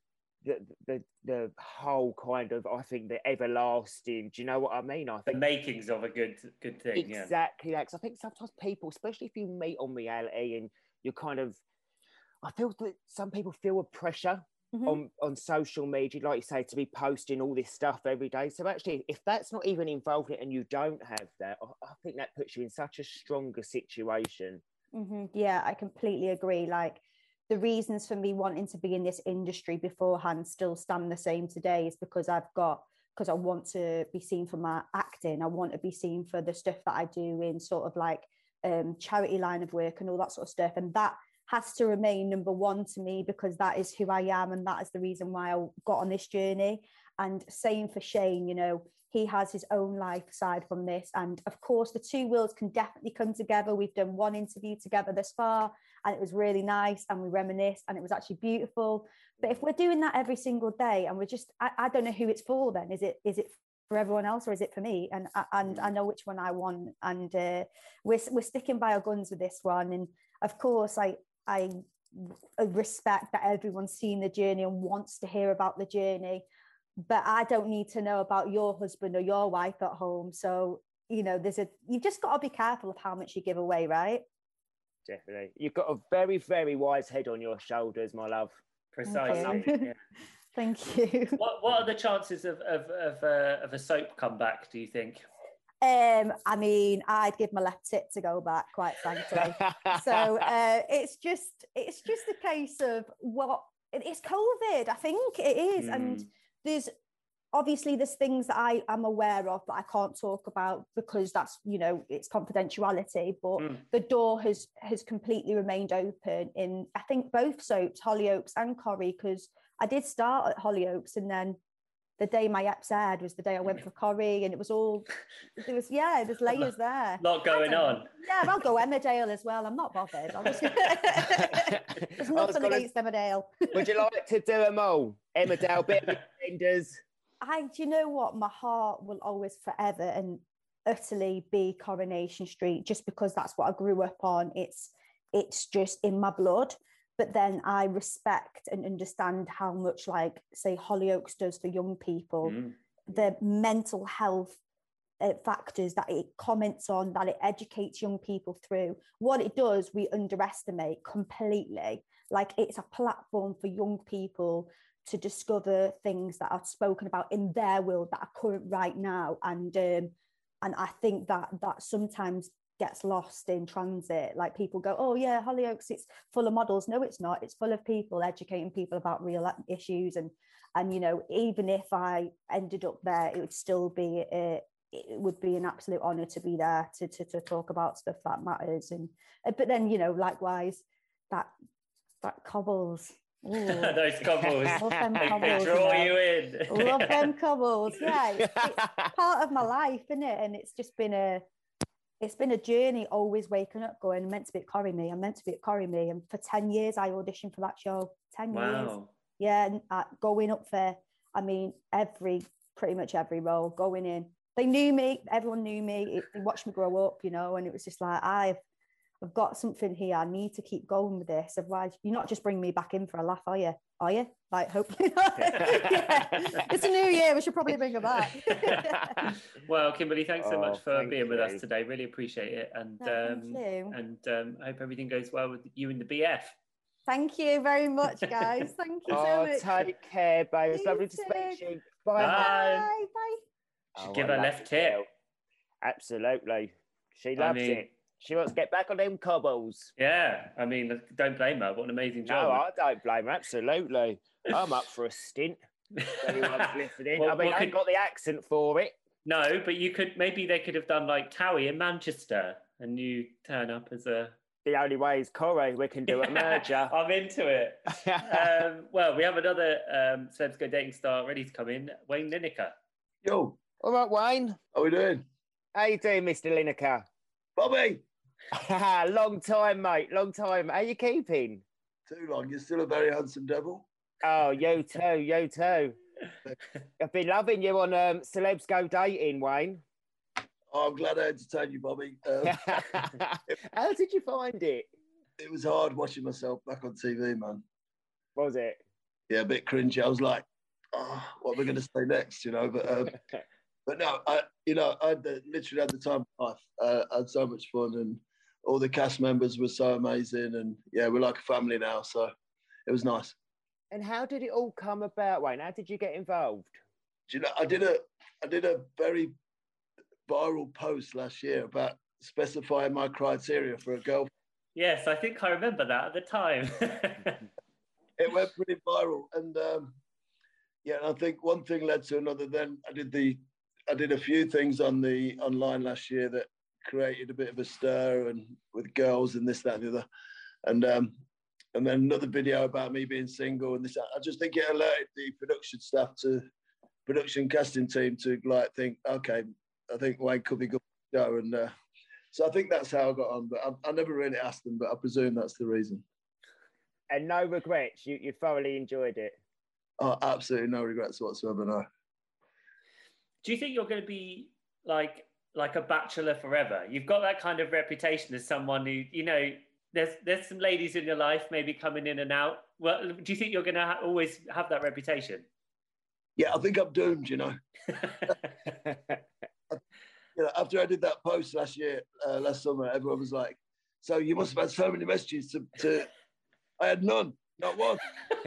the, the the whole kind of, I think, the everlasting. Do you know what I mean? I The think makings of a good good thing. exactly that. 'Cause I think sometimes people, especially if you meet on reality and you're kind of, I feel that some people feel a pressure mm-hmm. on on social media, like you say, to be posting all this stuff every day. So actually, if that's not even involved in it and you don't have that, I, I think that puts you in such a stronger situation. Mm-hmm. Yeah, I completely agree. Like, the reasons for me wanting to be in this industry beforehand still stand the same today, is because I've got, because I want to be seen for my acting. I want to be seen for the stuff that I do in sort of like um, charity line of work and all that sort of stuff. And that has to remain number one to me, because that is who I am. And that is the reason why I got on this journey. And same for Shane, you know, he has his own life aside from this. And of course, the two worlds can definitely come together. We've done one interview together thus far, and it was really nice, and we reminisced, and it was actually beautiful. But if we're doing that every single day, and we're just, I, I don't know who it's for then. Is it is it for everyone else, or is it for me? And and I know which one I want. And uh, we're, we're sticking by our guns with this one. And of course, I, I respect that everyone's seen the journey and wants to hear about the journey. But I don't need to know about your husband or your wife at home. So, you know, there's a, you've just got to be careful of how much you give away, right? Definitely. You've got a very, very wise head on your shoulders, my love. Precisely. Thank you. Yeah. Thank you. What What are the chances of of of, uh, of a soap comeback, do you think? Um, I mean, I'd give my left tit to go back, quite frankly. So uh, it's just it's just a case of what, it's COVID. I think it is, mm. and there's obviously there's things that I am aware of that I can't talk about because that's, you know, it's confidentiality, but mm. the door has has completely remained open in, I think, both soaps, Hollyoaks and Corrie, because I did start at Hollyoaks, and then the day my eps aired was the day I went for Corrie, and it was all, there was, yeah, there's layers there. Lot going on. Yeah, I'll go Emmerdale as well. I'm not bothered. I'll just... There's nothing gonna... against Emmerdale. Would you like to do them all? Emmerdale, Bit Enders. I, do you know what? My heart will always forever and utterly be Coronation Street, just because that's what I grew up on. It's, it's just in my blood. But then I respect and understand how much, like, say, Hollyoaks does for young people, mm. the mental health uh, factors that it comments on, that it educates young people through. What it does, we underestimate completely. Like, it's a platform for young people to discover things that are spoken about in their world that are current right now. And um, and I think that that sometimes gets lost in transit. Like, people go, oh yeah, Hollyoaks, it's full of models. No, it's not. It's full of people educating people about real issues. And and you know, even if I ended up there, it would still be a, it would be an absolute honor to be there to to, to talk about stuff that matters. And but then, you know, likewise, that that cobbles. Those cobbles, love them cobbles, they draw you, know. you in. Love them cobbles. Yeah, it's, it's part of my life, isn't it? And it's just been a it's been a journey, always waking up going, I'm meant to be at Corrie Me, I'm meant to be at Corrie Me. And for ten years I auditioned for that show. ten wow. years. Yeah, and uh, going up there, I mean, every pretty much every role, going in. They knew me, everyone knew me, it, they watched me grow up, you know, and it was just like, I've I've got something here. I need to keep going with this. Otherwise, you're not just bringing me back in for a laugh, are you? Are you? Like, hopefully not. Yeah. It's a new year. We should probably bring her back. Well, Kimberly, thanks so oh, much for being you. with us today. Really appreciate it. And no, um, and um, I hope everything goes well with you and the B F. Thank you very much, guys. Thank you so oh, much. Take care, babe. It's lovely to speak to you. Bye. Bye. Bye. Bye. Should oh, give her left tip. Absolutely. She loves I mean, it. She wants to get back on them cobbles. Yeah, I mean, don't blame her. What an amazing job. No, I don't blame her. Absolutely. I'm up for a stint. Anyone's listening. well, I mean, I ain't could... got the accent for it. No, but you could, maybe they could have done like Towie in Manchester and you turn up as a... The only way is Corrie. We can do a merger. I'm into it. um, well, we have another um, Celebs Go Dating star ready to come in, Wayne Lineker. Yo. All right, Wayne. How we doing? How you doing, Mister Lineker? Bobby. Long time, mate. Long time. How you keeping? Too long. You're still a very handsome devil. Oh, you too. You too. I've been loving you on um, Celebs Go Dating, Wayne. Oh, I'm glad I entertained you, Bobby. Um, How did you find it? It was hard watching myself back on T V, man. Was it? yeah, a bit cringy. I was like, oh, what am I going to say next? You know, but um, but no, I you know I had the, literally had the time of my life. Uh, I had so much fun, and all the cast members were so amazing, and yeah, we're like a family now. So it was nice. And how did it all come about, Wayne? How did you get involved? Do you know, I did a I did a very viral post last year about specifying my criteria for a girlfriend. Yes, I think I remember that at the time. It went pretty viral, and um, yeah, and I think one thing led to another. Then I did the I did a few things on the online last year that created a bit of a stir, and with girls and this, that, and the other, and um, and then another video about me being single and this. I just think it alerted the production staff to production casting team to like think, okay, I think Wayne could be good for the show, and uh, so I think that's how I got on. But I, I never really asked them, but I presume that's the reason. And no regrets. You you thoroughly enjoyed it. Oh, absolutely no regrets whatsoever. No. Do you think you're going to be like like a bachelor forever? You've got that kind of reputation as someone who, you know, there's there's some ladies in your life maybe coming in and out. Well, do you think you're going to ha- always have that reputation? Yeah, I think I'm doomed. You know. You know, after I did that post last year, uh, last summer, everyone was like, "So you must have had so many messages to." to... I had none, not one.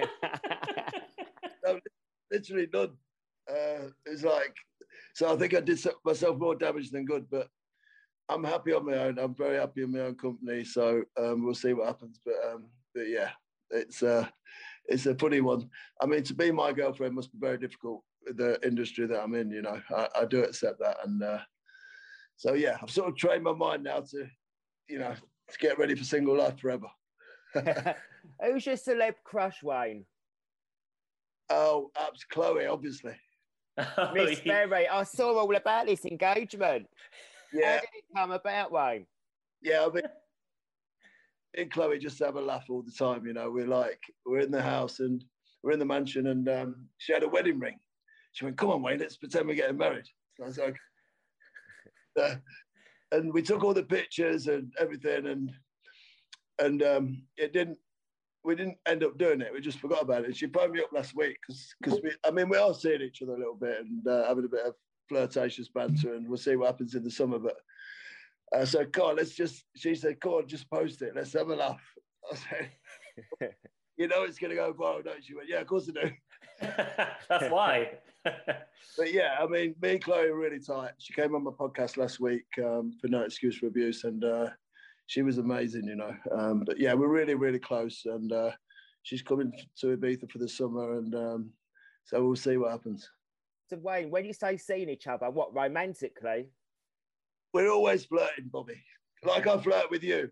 No, literally none. Uh, it was like, so I think I did myself more damage than good, but I'm happy on my own. I'm very happy in my own company. So um, we'll see what happens. But um, but yeah, it's uh, it's a funny one. I mean, to be my girlfriend must be very difficult with the industry that I'm in. You know, I, I do accept that, and uh, so yeah, I've sort of trained my mind now to, you know, to get ready for single life forever. Who's your celeb crush, Wayne? Oh, that's Chloe, obviously. Oh, Miss Berry. I saw all about this engagement. Yeah. How did it come about, Wayne? Yeah, I mean, me and Chloe just have a laugh all the time. You know, we're like, we're in the house and we're in the mansion, and um, she had a wedding ring. She went, "Come on, Wayne, let's pretend we're getting married." So I was like, uh, and we took all the pictures and everything, and and um, it didn't. We didn't end up doing it. We just forgot about it. She phoned me up last week because, because we, I mean, we are seeing each other a little bit and uh, having a bit of flirtatious banter, and we'll see what happens in the summer. But uh, so, come on, let's just. She said, "Come on, just post it. Let's have a laugh." I said, "You know it's going to go viral, don't you?" She went, "Yeah, of course I do." That's why. But yeah, I mean, me and Chloe are really tight. She came on my podcast last week um, for No Excuse for Abuse, and uh, she was amazing, you know. Um, but yeah, we're really, really close, and uh, she's coming to Ibiza for the summer, and um, so we'll see what happens. So, Wayne, when you say seeing each other, what, romantically? We're always flirting, Bobby, like I flirt with you.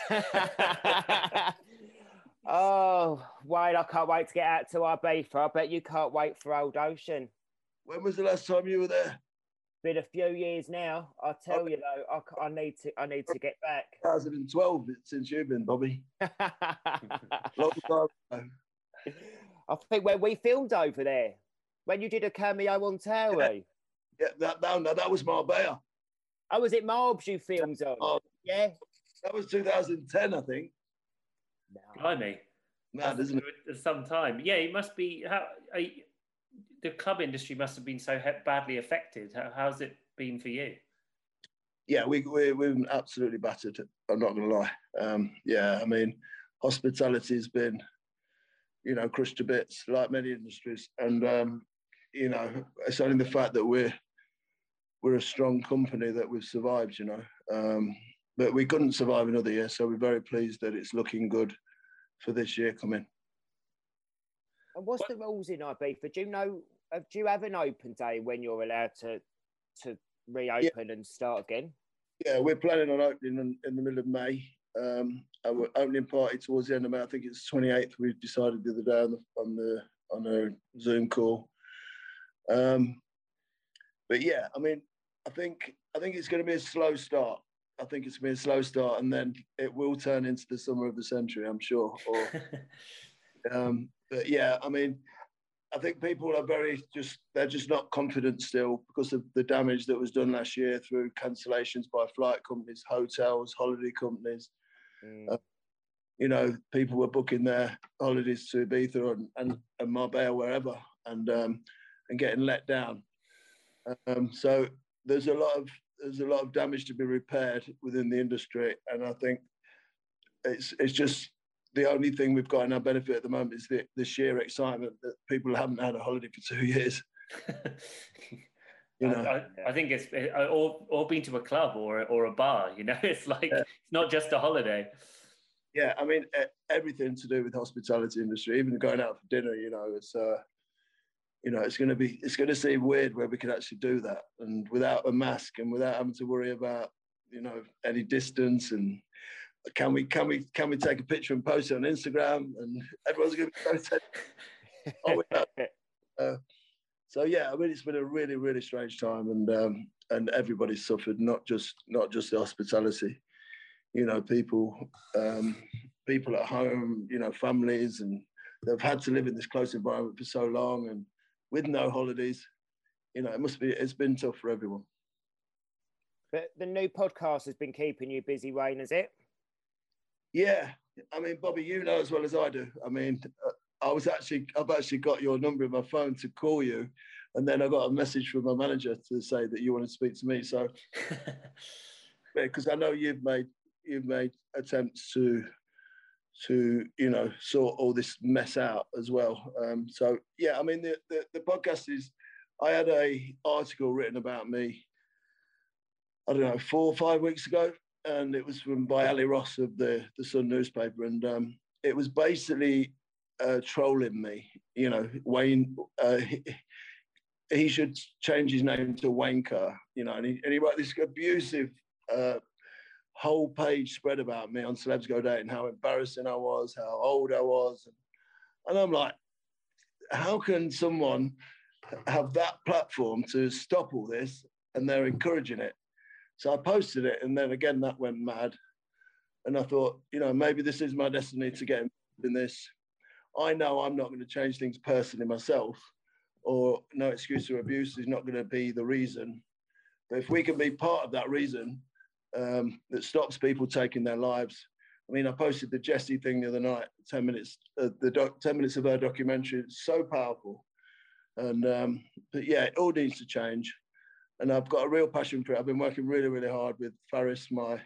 Oh, Wayne, I can't wait to get out to Ibiza. I bet you can't wait for Old Ocean. When was the last time you were there? Been a few years now. I tell okay. you though, I, I need to. I need to get back. twenty twelve since you've been, Bobby. Long time ago. I think when we filmed over there, when you did a cameo on Towie. Yeah, yeah that no, no, that was Marbella. Oh, was it Marbs you filmed on? Oh, yeah, that was two thousand ten, I think. No. Blimey. Mad, isn't it? Some time. Yeah, it must be. How are you, the club industry must have been so badly affected. How, how's it been for you? Yeah, we, we, we've been absolutely battered. I'm not going to lie. Um, yeah, I mean, hospitality has been, you know, crushed to bits, like many industries. And, um, you know, it's only the fact that we're, we're a strong company that we've survived, you know. Um, but we couldn't survive another year, so we're very pleased that it's looking good for this year coming. And what's what? the rules in Ibiza? Do you know? Do you have an open day when you're allowed to to reopen yeah. and start again? Yeah, we're planning on opening in, in the middle of May. Um, our opening party towards the end of May. I think it's twenty-eighth. We decided the other day on the on the on a Zoom call. Um, but yeah, I mean, I think I think it's going to be a slow start. I think it's going to be a slow start, and then it will turn into the summer of the century, I'm sure. Or, um, but yeah, I mean, I think people are very just, they're just not confident still because of the damage that was done last year through cancellations by flight companies, hotels, holiday companies. Mm. Uh, you know, people were booking their holidays to Ibiza and, and, and Marbella, wherever, and um, and getting let down. Um, so there's a lot of there's a lot of damage to be repaired within the industry, and I think it's it's just the only thing we've got in our benefit at the moment is the, the sheer excitement that people haven't had a holiday for two years. You know, I, I, I think it's or or been to a club or or a bar. You know, it's like yeah. It's not just a holiday. Yeah, I mean everything to do with hospitality industry, even going out for dinner. You know, it's uh, you know, it's going to be it's going to seem weird where we can actually do that and without a mask and without having to worry about, you know, any distance and can we can we can we take a picture and post it on Instagram and everyone's going to be so oh, uh, so yeah, I mean it's been a really really strange time and um, and everybody's suffered, not just not just the hospitality, you know, people um, people at home, you know, families, and they've had to live in this close environment for so long and with no holidays, you know, it must be it's been tough for everyone. But the new podcast has been keeping you busy, Wayne, has it? Yeah, I mean, Bobby, you know as well as I do. I mean, I was actually, I've actually got your number in my phone to call you, and then I got a message from my manager to say that you want to speak to me. So, because I know you've made you've made attempts to to you know sort all this mess out as well. Um, so yeah, I mean, the, the the podcast is. I had a article written about me. I don't know, four or five weeks ago. And it was from by Ali Ross of the, the Sun newspaper. And um, it was basically uh, trolling me. You know, Wayne, uh, he, he should change his name to Wayne Kerr, you know, and he, and he wrote this abusive uh, whole page spread about me on Celebs Go Dating, how embarrassing I was, how old I was. And, and I'm like, how can someone have that platform to stop all this and they're encouraging it? So I posted it, and then again that went mad. And I thought, you know, maybe this is my destiny to get involved in this. I know I'm not going to change things personally myself, or no excuse or abuse is not going to be the reason. But if we can be part of that reason um, that stops people taking their lives. I mean, I posted the Jessie thing the other night, ten minutes, uh, the doc, ten minutes of her documentary. It's so powerful. And um, but yeah, it all needs to change. And I've got a real passion for it. I've been working really, really hard with Faris, my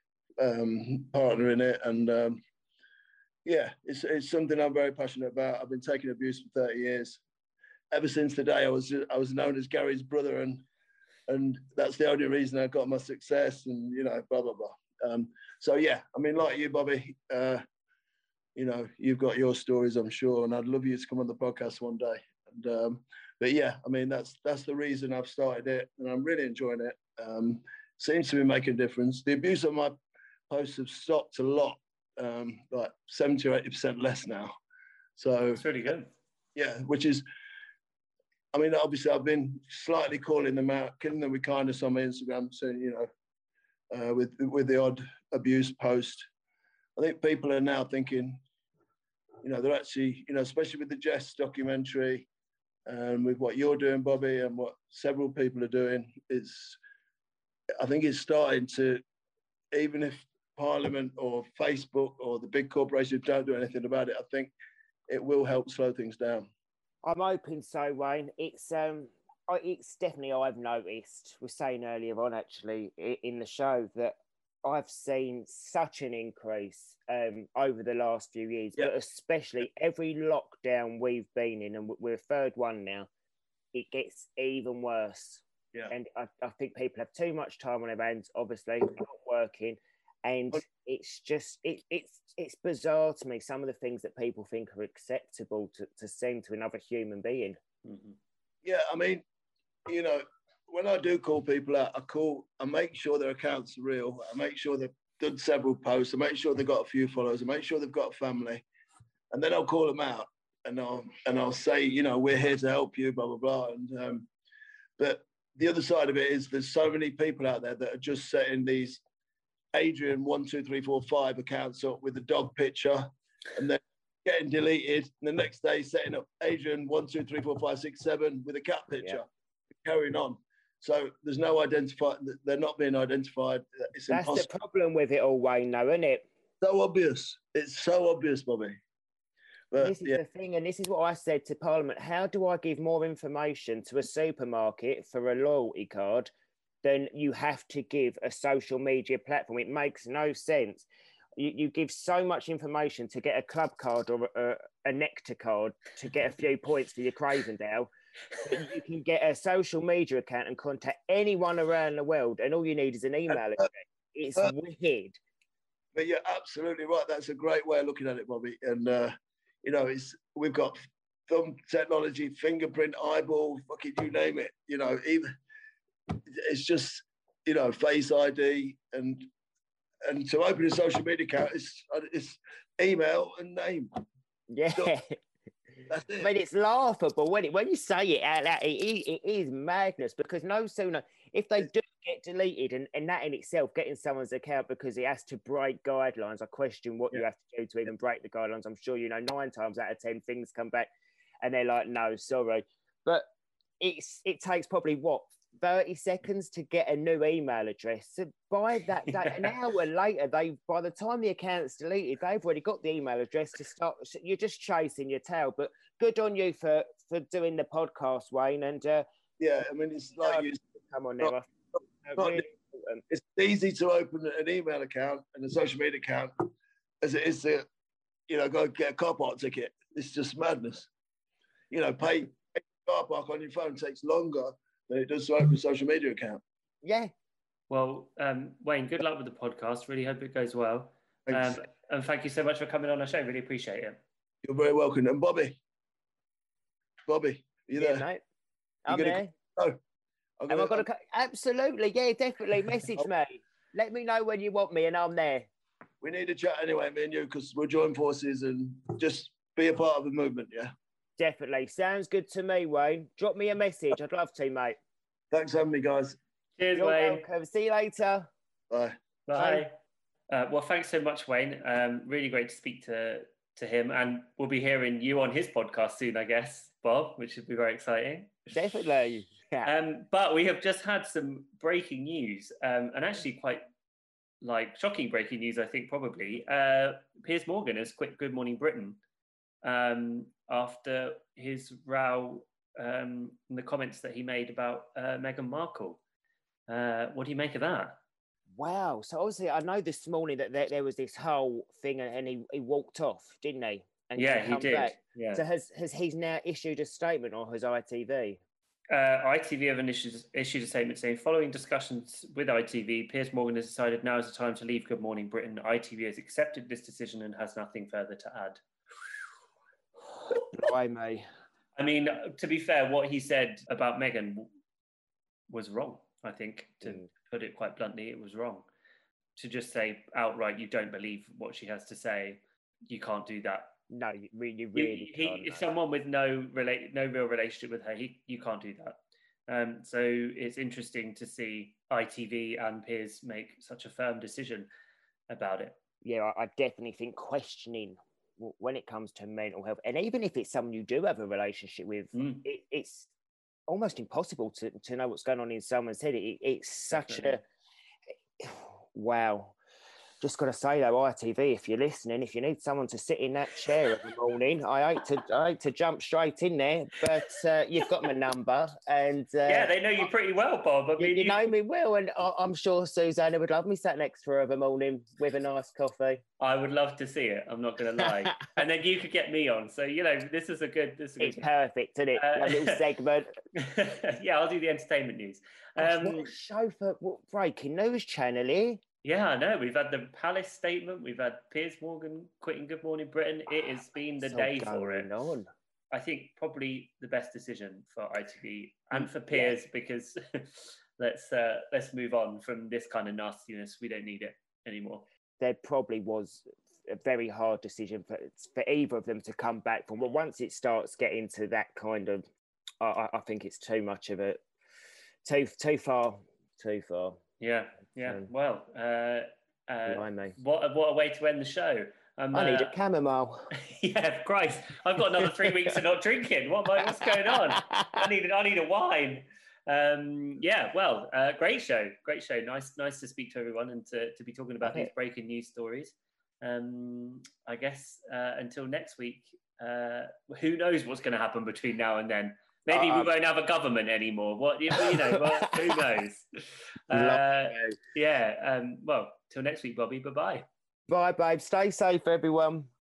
um, partner in it. And um, yeah, it's, it's something I'm very passionate about. I've been taking abuse for thirty years. Ever since the day I was I was known as Gary's brother, and and that's the only reason I got my success. And you know, blah blah blah. Um, so yeah, I mean, like you, Bobby, uh, you know, you've got your stories, I'm sure, and I'd love you to come on the podcast one day. And um, but yeah, I mean, that's that's the reason I've started it, and I'm really enjoying it. Um, seems to be making a difference. The abuse on my posts have stopped a lot, um, like seventy or eighty percent less now. So it's really good. Yeah, which is, I mean, obviously I've been slightly calling them out, killing them with kindness on my Instagram, saying, you know, uh, with with the odd abuse post. I think people are now thinking, you know, they're actually, you know, especially with the Jess documentary and with what you're doing, Bobby, and what several people are doing, it's, I think it's starting to, even if Parliament or Facebook or the big corporations don't do anything about it, I think it will help slow things down. I'm hoping so, Wayne. It's um, it's definitely, I've noticed, we were saying earlier on actually in the show that I've seen such an increase um, over the last few years, yep. But especially every lockdown we've been in, and we're third one now, it gets even worse. Yeah. And I, I think people have too much time on their hands, obviously, not working. And it's just, it, it's it's bizarre to me, some of the things that people think are acceptable to, to send to another human being. Mm-hmm. Yeah, I mean, you know, when I do call people out, I call, I make sure their accounts are real. I make sure they've done several posts. I make sure they've got a few followers. I make sure they've got a family. And then I'll call them out and I'll, and I'll say, you know, we're here to help you, blah, blah, blah. And, um, but the other side of it is there's so many people out there that are just setting these Adrian one, two, three, four, five accounts up with a dog picture and then getting deleted. And the next day setting up Adrian one, two, three, four, five, six, seven with a cat picture, yeah. Carrying on. So there's no identify. They're not being identified. It's That's impossible. the problem with it all, Wayne, though, isn't it? so obvious. It's so obvious, Bobby. But, this is yeah. the thing, and this is what I said to Parliament. How do I give more information to a supermarket for a loyalty card than you have to give a social media platform? It makes no sense. You, you give so much information to get a club card or a, a Nectar card to get a few points for your Cravendale. But you can get a social media account and contact anyone around the world, and all you need is an email address. It's uh, weird. But you're absolutely right. That's a great way of looking at it, Bobby. And, uh, you know, it's we've got thumb technology, fingerprint, eyeball, fucking you name it. You know, even it's just, you know, Face I D. And and to open a social media account, it's, it's email and name. Yeah. So, that's it. I mean, it's laughable when it when you say it out loud. It, it, it is madness, because no sooner if they do get deleted, and, and that in itself, getting someone's account because it has to break guidelines. I question what yeah. you have to do to even break the guidelines. I'm sure you know nine times out of ten things come back, and they're like, "No, sorry." But it's it takes probably what thirty seconds to get a new email address. So by that day, an hour later, they by the time the account's deleted, they've already got the email address to start. You're just chasing your tail. But good on you for for doing the podcast, Wayne. And uh, yeah, I mean, it's like you. Come on, not, now. not, really it's easy to open an email account and a social media account as it is to, you know, go get a car park ticket. It's just madness. You know, pay, pay a car park on your phone takes longer than it does to open a social media account. Yeah. Well, um, Wayne, good luck with the podcast. Really hope it goes well. Um, and thank you so much for coming on our show. Really appreciate it. You're very welcome. And Bobby, Bobby, are you yeah, there? Mate. You I'm there. Oh. Am I got to? Absolutely, yeah, definitely. Message me. Let me know when you want me, and I'm there. We need to chat anyway, me and you, because we'll join forces and just be a part of the movement. Yeah. Definitely, sounds good to me, Wayne. Drop me a message. I'd love to, mate. Thanks for having me, guys. Cheers, You're Wayne. welcome. See you later. Bye. Bye. Bye. Uh, well, thanks so much, Wayne. Um, really great to speak to to him, and we'll be hearing you on his podcast soon, I guess, Bob, which should be very exciting. Definitely. Yeah. Um, but we have just had some breaking news, um, and actually quite like shocking breaking news, I think, probably. Uh, Piers Morgan has quit Good Morning Britain um, after his row um, and the comments that he made about uh, Meghan Markle. Uh, what do you make of that? Wow. So obviously, I know this morning that there, there was this whole thing, and he, he walked off, didn't he? And yeah, he did. Back. Yeah. So has has he now issued a statement, or has I T V? Uh, I T V have issued, issued a statement saying, following discussions with I T V, Piers Morgan has decided now is the time to leave Good Morning Britain. I T V has accepted this decision and has nothing further to add. Blimey. I mean, to be fair, what he said about Meghan was wrong, I think, to mm. put it quite bluntly. It was wrong. To just say outright, you don't believe what she has to say, you can't do that. No, you really, really he, can't. He, if someone with no relate, no real relationship with her, he, you can't do that. Um, so it's interesting to see I T V and Piers make such a firm decision about it. Yeah, I, I definitely think questioning when it comes to mental health, and even if it's someone you do have a relationship with, mm. it, it's almost impossible to, to know what's going on in someone's head. It, it's such definitely. a wow. Just got to say though, I T V, if you're listening, if you need someone to sit in that chair every morning, I hate to, I hate to jump straight in there, but uh, you've got my number, and uh, yeah, they know you pretty well, Bob. I mean, you, you you know me well, and I, I'm sure Susanna would love me sat next to her every morning with a nice coffee. I would love to see it. I'm not going to lie, and then you could get me on. So you know, this is a good. This is a good it's perfect, isn't it? Uh, a little segment. Yeah, I'll do the entertainment news. Um, what a show for what breaking news channel here. Yeah, I know. We've had the Palace statement. We've had Piers Morgan quitting Good Morning Britain. It has been the so day for it. On. I think probably the best decision for I T V and for Piers, yeah. because let's uh, let's move on from this kind of nastiness. We don't need it anymore. There probably was a very hard decision for for either of them to come back from. But once it starts getting to that kind of, I, I think it's too much of a too too far, too far. Yeah. Yeah, um, well, uh, uh, blimey. what what a way to end the show. Um, I need uh, a chamomile. Yeah, Christ, I've got another three weeks of not drinking. What am I, what's going on? I need I need a wine. Um, yeah, well, uh, great show, great show. Nice nice to speak to everyone and to, to be talking about okay. these breaking news stories. um, I guess uh, until next week, uh, who knows what's going to happen between now and then? Maybe uh, we won't have a government anymore. What you know? Well, who knows? Uh, yeah. Um, well, till next week, Bobby. Bye bye. Bye, babe. Stay safe, everyone.